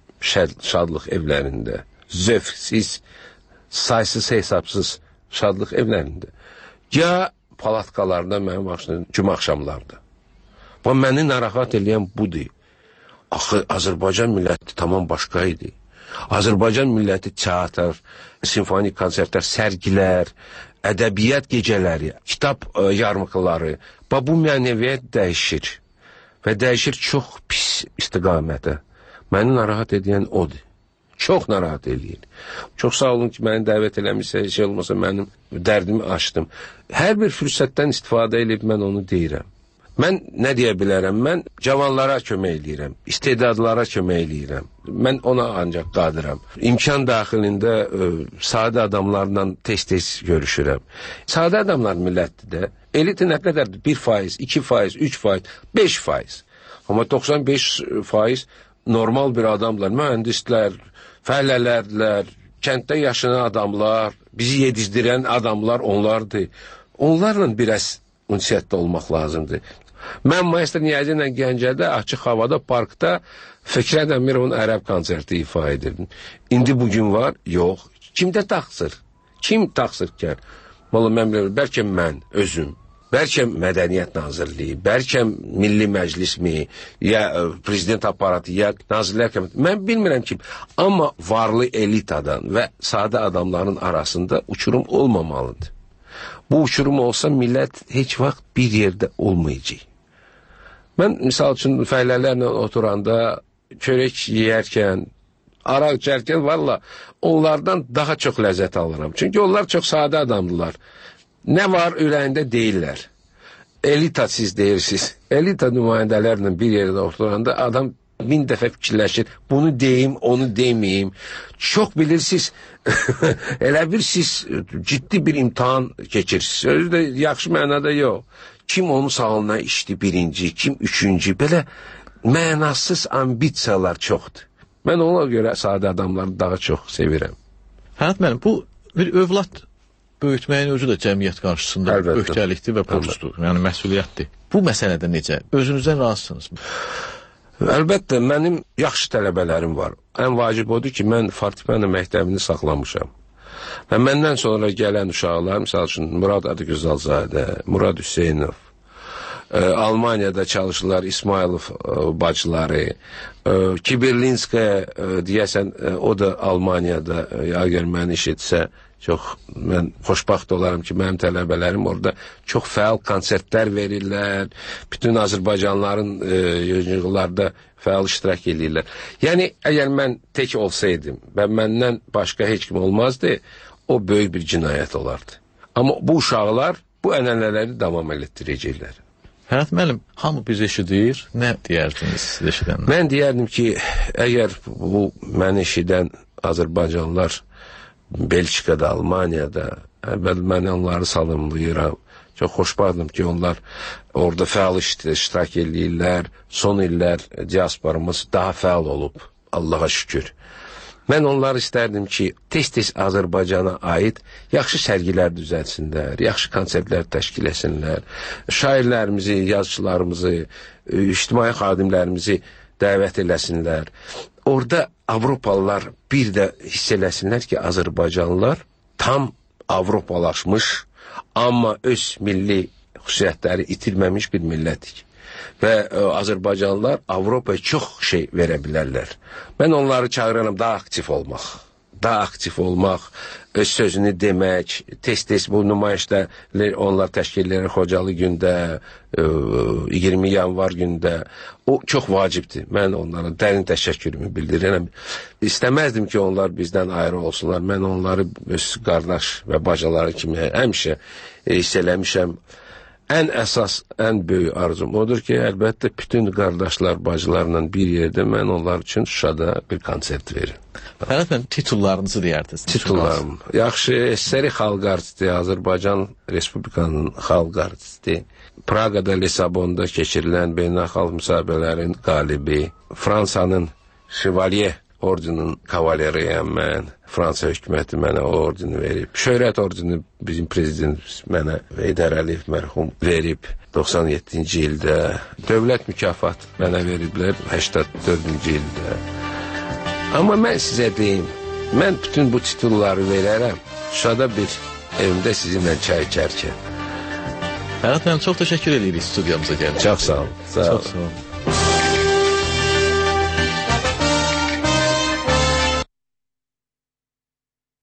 şadlıq evlərində, zövqsiz, saysız hesabsız şadlıq evlərində, ya palatkalarda mənim başlayın cümə axşamlarda. Və məni narahat eləyən budur. Axı, Azərbaycan milləti tamam başqa idi. Azərbaycan milləti teatr, simfonik konsertlər, sərgilər, ədəbiyyat gecələri, kitab ə, yarmıqları, bu mənəviyyət dəyişir və dəyişir çox pis istiqamətə. Məni narahat edən odur. Çox narahat eləyir. Çox sağ olun ki, məni dəvət eləmişsə, şey olmasa mənim dərdimi açdım. Hər bir fürsətdən istifadə edib mən onu deyirəm. Mən nə deyə bilərəm? Mən cavanlara kömək eləyirəm, istedadlara kömək eləyirəm. Mən ona ancaq qadiram. İmkan daxilində ə, sadə adamlarla tez-tez görüşürəm. Sadə adamlar millətdir də. Eliti nə qədərdir? bir faiz, iki faiz, üç faiz, beş faiz. Amma doxsan beş faiz normal bir adamlar, mühəndislər, fəhlələrlər, kənddə yaşayan adamlar, bizi yedizdirən adamlar onlardır. Onlarla biraz ünsiyyətdə olmaq lazımdır. Mən Maestro Niyazi ilə Gəncədə, açıq havada, parkda Fikrət Əmirovun ərəb konserti ifa edirdim. İndi bugün var? Yox. Kimdə təqsir? Kim təqsirkar? Vallahi mən bilirəm, bəlkə mən, özüm, bəlkə Mədəniyyət Nazirliyi, bəlkə Milli Məclis mi, ya Prezident aparatı, ya Nazirlər Komitəsi, mən bilmirəm ki, amma varlı elitadan və sadə adamların arasında uçurum olmamalıdır. Bu uçurum olsa millət heç vaxt bir yerdə olmayacaq. Mən misal üçün fəhlələrlə oturanda, çörək yeyərkən, araq içərkən valla onlardan daha çox ləzzət alıram. Çünki onlar çox sadə adamdılar. Nə var ürəyində deyirlər. Elita siz deyirsiniz. Elita nümayəndələrlə bir yerdə oturanda adam min dəfə fikirləşir. Bunu deyim, onu deməyim. Çox bilirsiniz, elə bir siz ciddi bir imtihan keçirsiniz. Özü də yaxşı mənada yox. Kim onun sağlığına işdi birinci, kim üçüncü, belə mənasız ambisiyalar çoxdur. Mən ona görə sadə adamları daha çox sevirəm. Fərhad müəllim, bu bir övlad böyütməyin özü də cəmiyyət qarşısında öhdəlikdir və borcdur, yəni məsuliyyətdir. Bu məsələdə necə? Özünüzdən razısınızmı? Əlbəttə, mənim yaxşı tələbələrim var. Ən vacib odur ki, mən fortepiano məktəbini saxlamışam. Və məndən sonra gələn uşaqlar, misal üçün Murad Adıgözalzadə, Murad Hüseynov, e, Almaniyada çalışırlar, İsmailov e, bacıları, e, Kibirlinskaya e, deyəsən, e, o da Almaniyada, e, əgər məni işitsə, çox mən xoşbaxt olaram ki, mənim tələbələrim orada çox fəal konsertlər verirlər, bütün Azərbaycanlıların e, yığıncıqlarda fəal iştirak edirlər. Yəni, əgər mən tək olsaydım və məndən başqa heç kim olmazdı, o böyük bir cinayət olardı. Amma bu uşaqlar bu ənənələri davam etdirəcəklər. Fərhad müəllim, hamı bizi eşidir, nə deyərdiniz siz eşidənlər? Mən deyərdim ki, əgər bu məni eşidən Azərbaycanlılar Belçikada, Almaniyada, əvvəl mən onları salamlayıram. Çox xoşbaxtım ki, onlar orada fəal iştirak edirlər. Son illər diasporumuz daha fəal olub, Allaha şükür. Mən onları istərdim ki, tez-tez Azərbaycana aid yaxşı sərgilər düzəlsinlər, yaxşı konseptlər təşkil etsinlər, şairlərimizi, yazıçılarımızı, ictimai xadimlərimizi dəvət eləsinlər. Orada Avropalılar bir də hiss eləsinlər ki, Azərbaycanlılar tam Avropalaşmış, amma öz milli xüsusiyyətləri itirməmiş bir millətdir. Və ə, Azərbaycanlılar Avropaya çox şey verə bilərlər. Mən onları çağırıram daha aktiv olmaq, daha aktiv olmaq, öz sözünü demək, tez-tez bu nümayişlər onlar təşkil edir Xocalı gündə, iyirmi yanvar gündə. O çox vacibdir. Mən onlara dərin təşəkkürümü bildirirəm. İstəməzdim ki, onlar bizdən ayrı olsunlar. Mən onları öz qardaş və bacaları kimi həmişə hiss eləmişəm. Ən əsas, ən böyük arzum odur ki, əlbəttə bütün qardaşlar, bacılarla bir yerdə mən onlar üçün Şuşada bir konsert verim. Fərhad bəy, titullarınızı deyərdiniz. Titullarım. Yaxşı, SSR xalq artisti, Azərbaycan Respublikanın xalq artisti, Praqada, Lisabonda keçirilən beynəlxalq müsahibələrin qalibi, Fransanın Şevalye ordinin kavaleriyəm mən. Fransa hökuməti mənə o ordini verib. Şöhrət ordini bizim prezidentimiz mənə Heydər Əliyev mərhum verib doxsan yeddinci ildə. Dövlət mükafat mənə veriblər səksən dördüncü ildə. Amma mən sizə deyim, mən bütün bu titulları verərəm. Şuşada bir evimdə sizinlə çay içərkən. Fərhad bəy, çox təşəkkür edirik studiyamıza gəldiniz. Çox sağ olun. Çox sağ olun.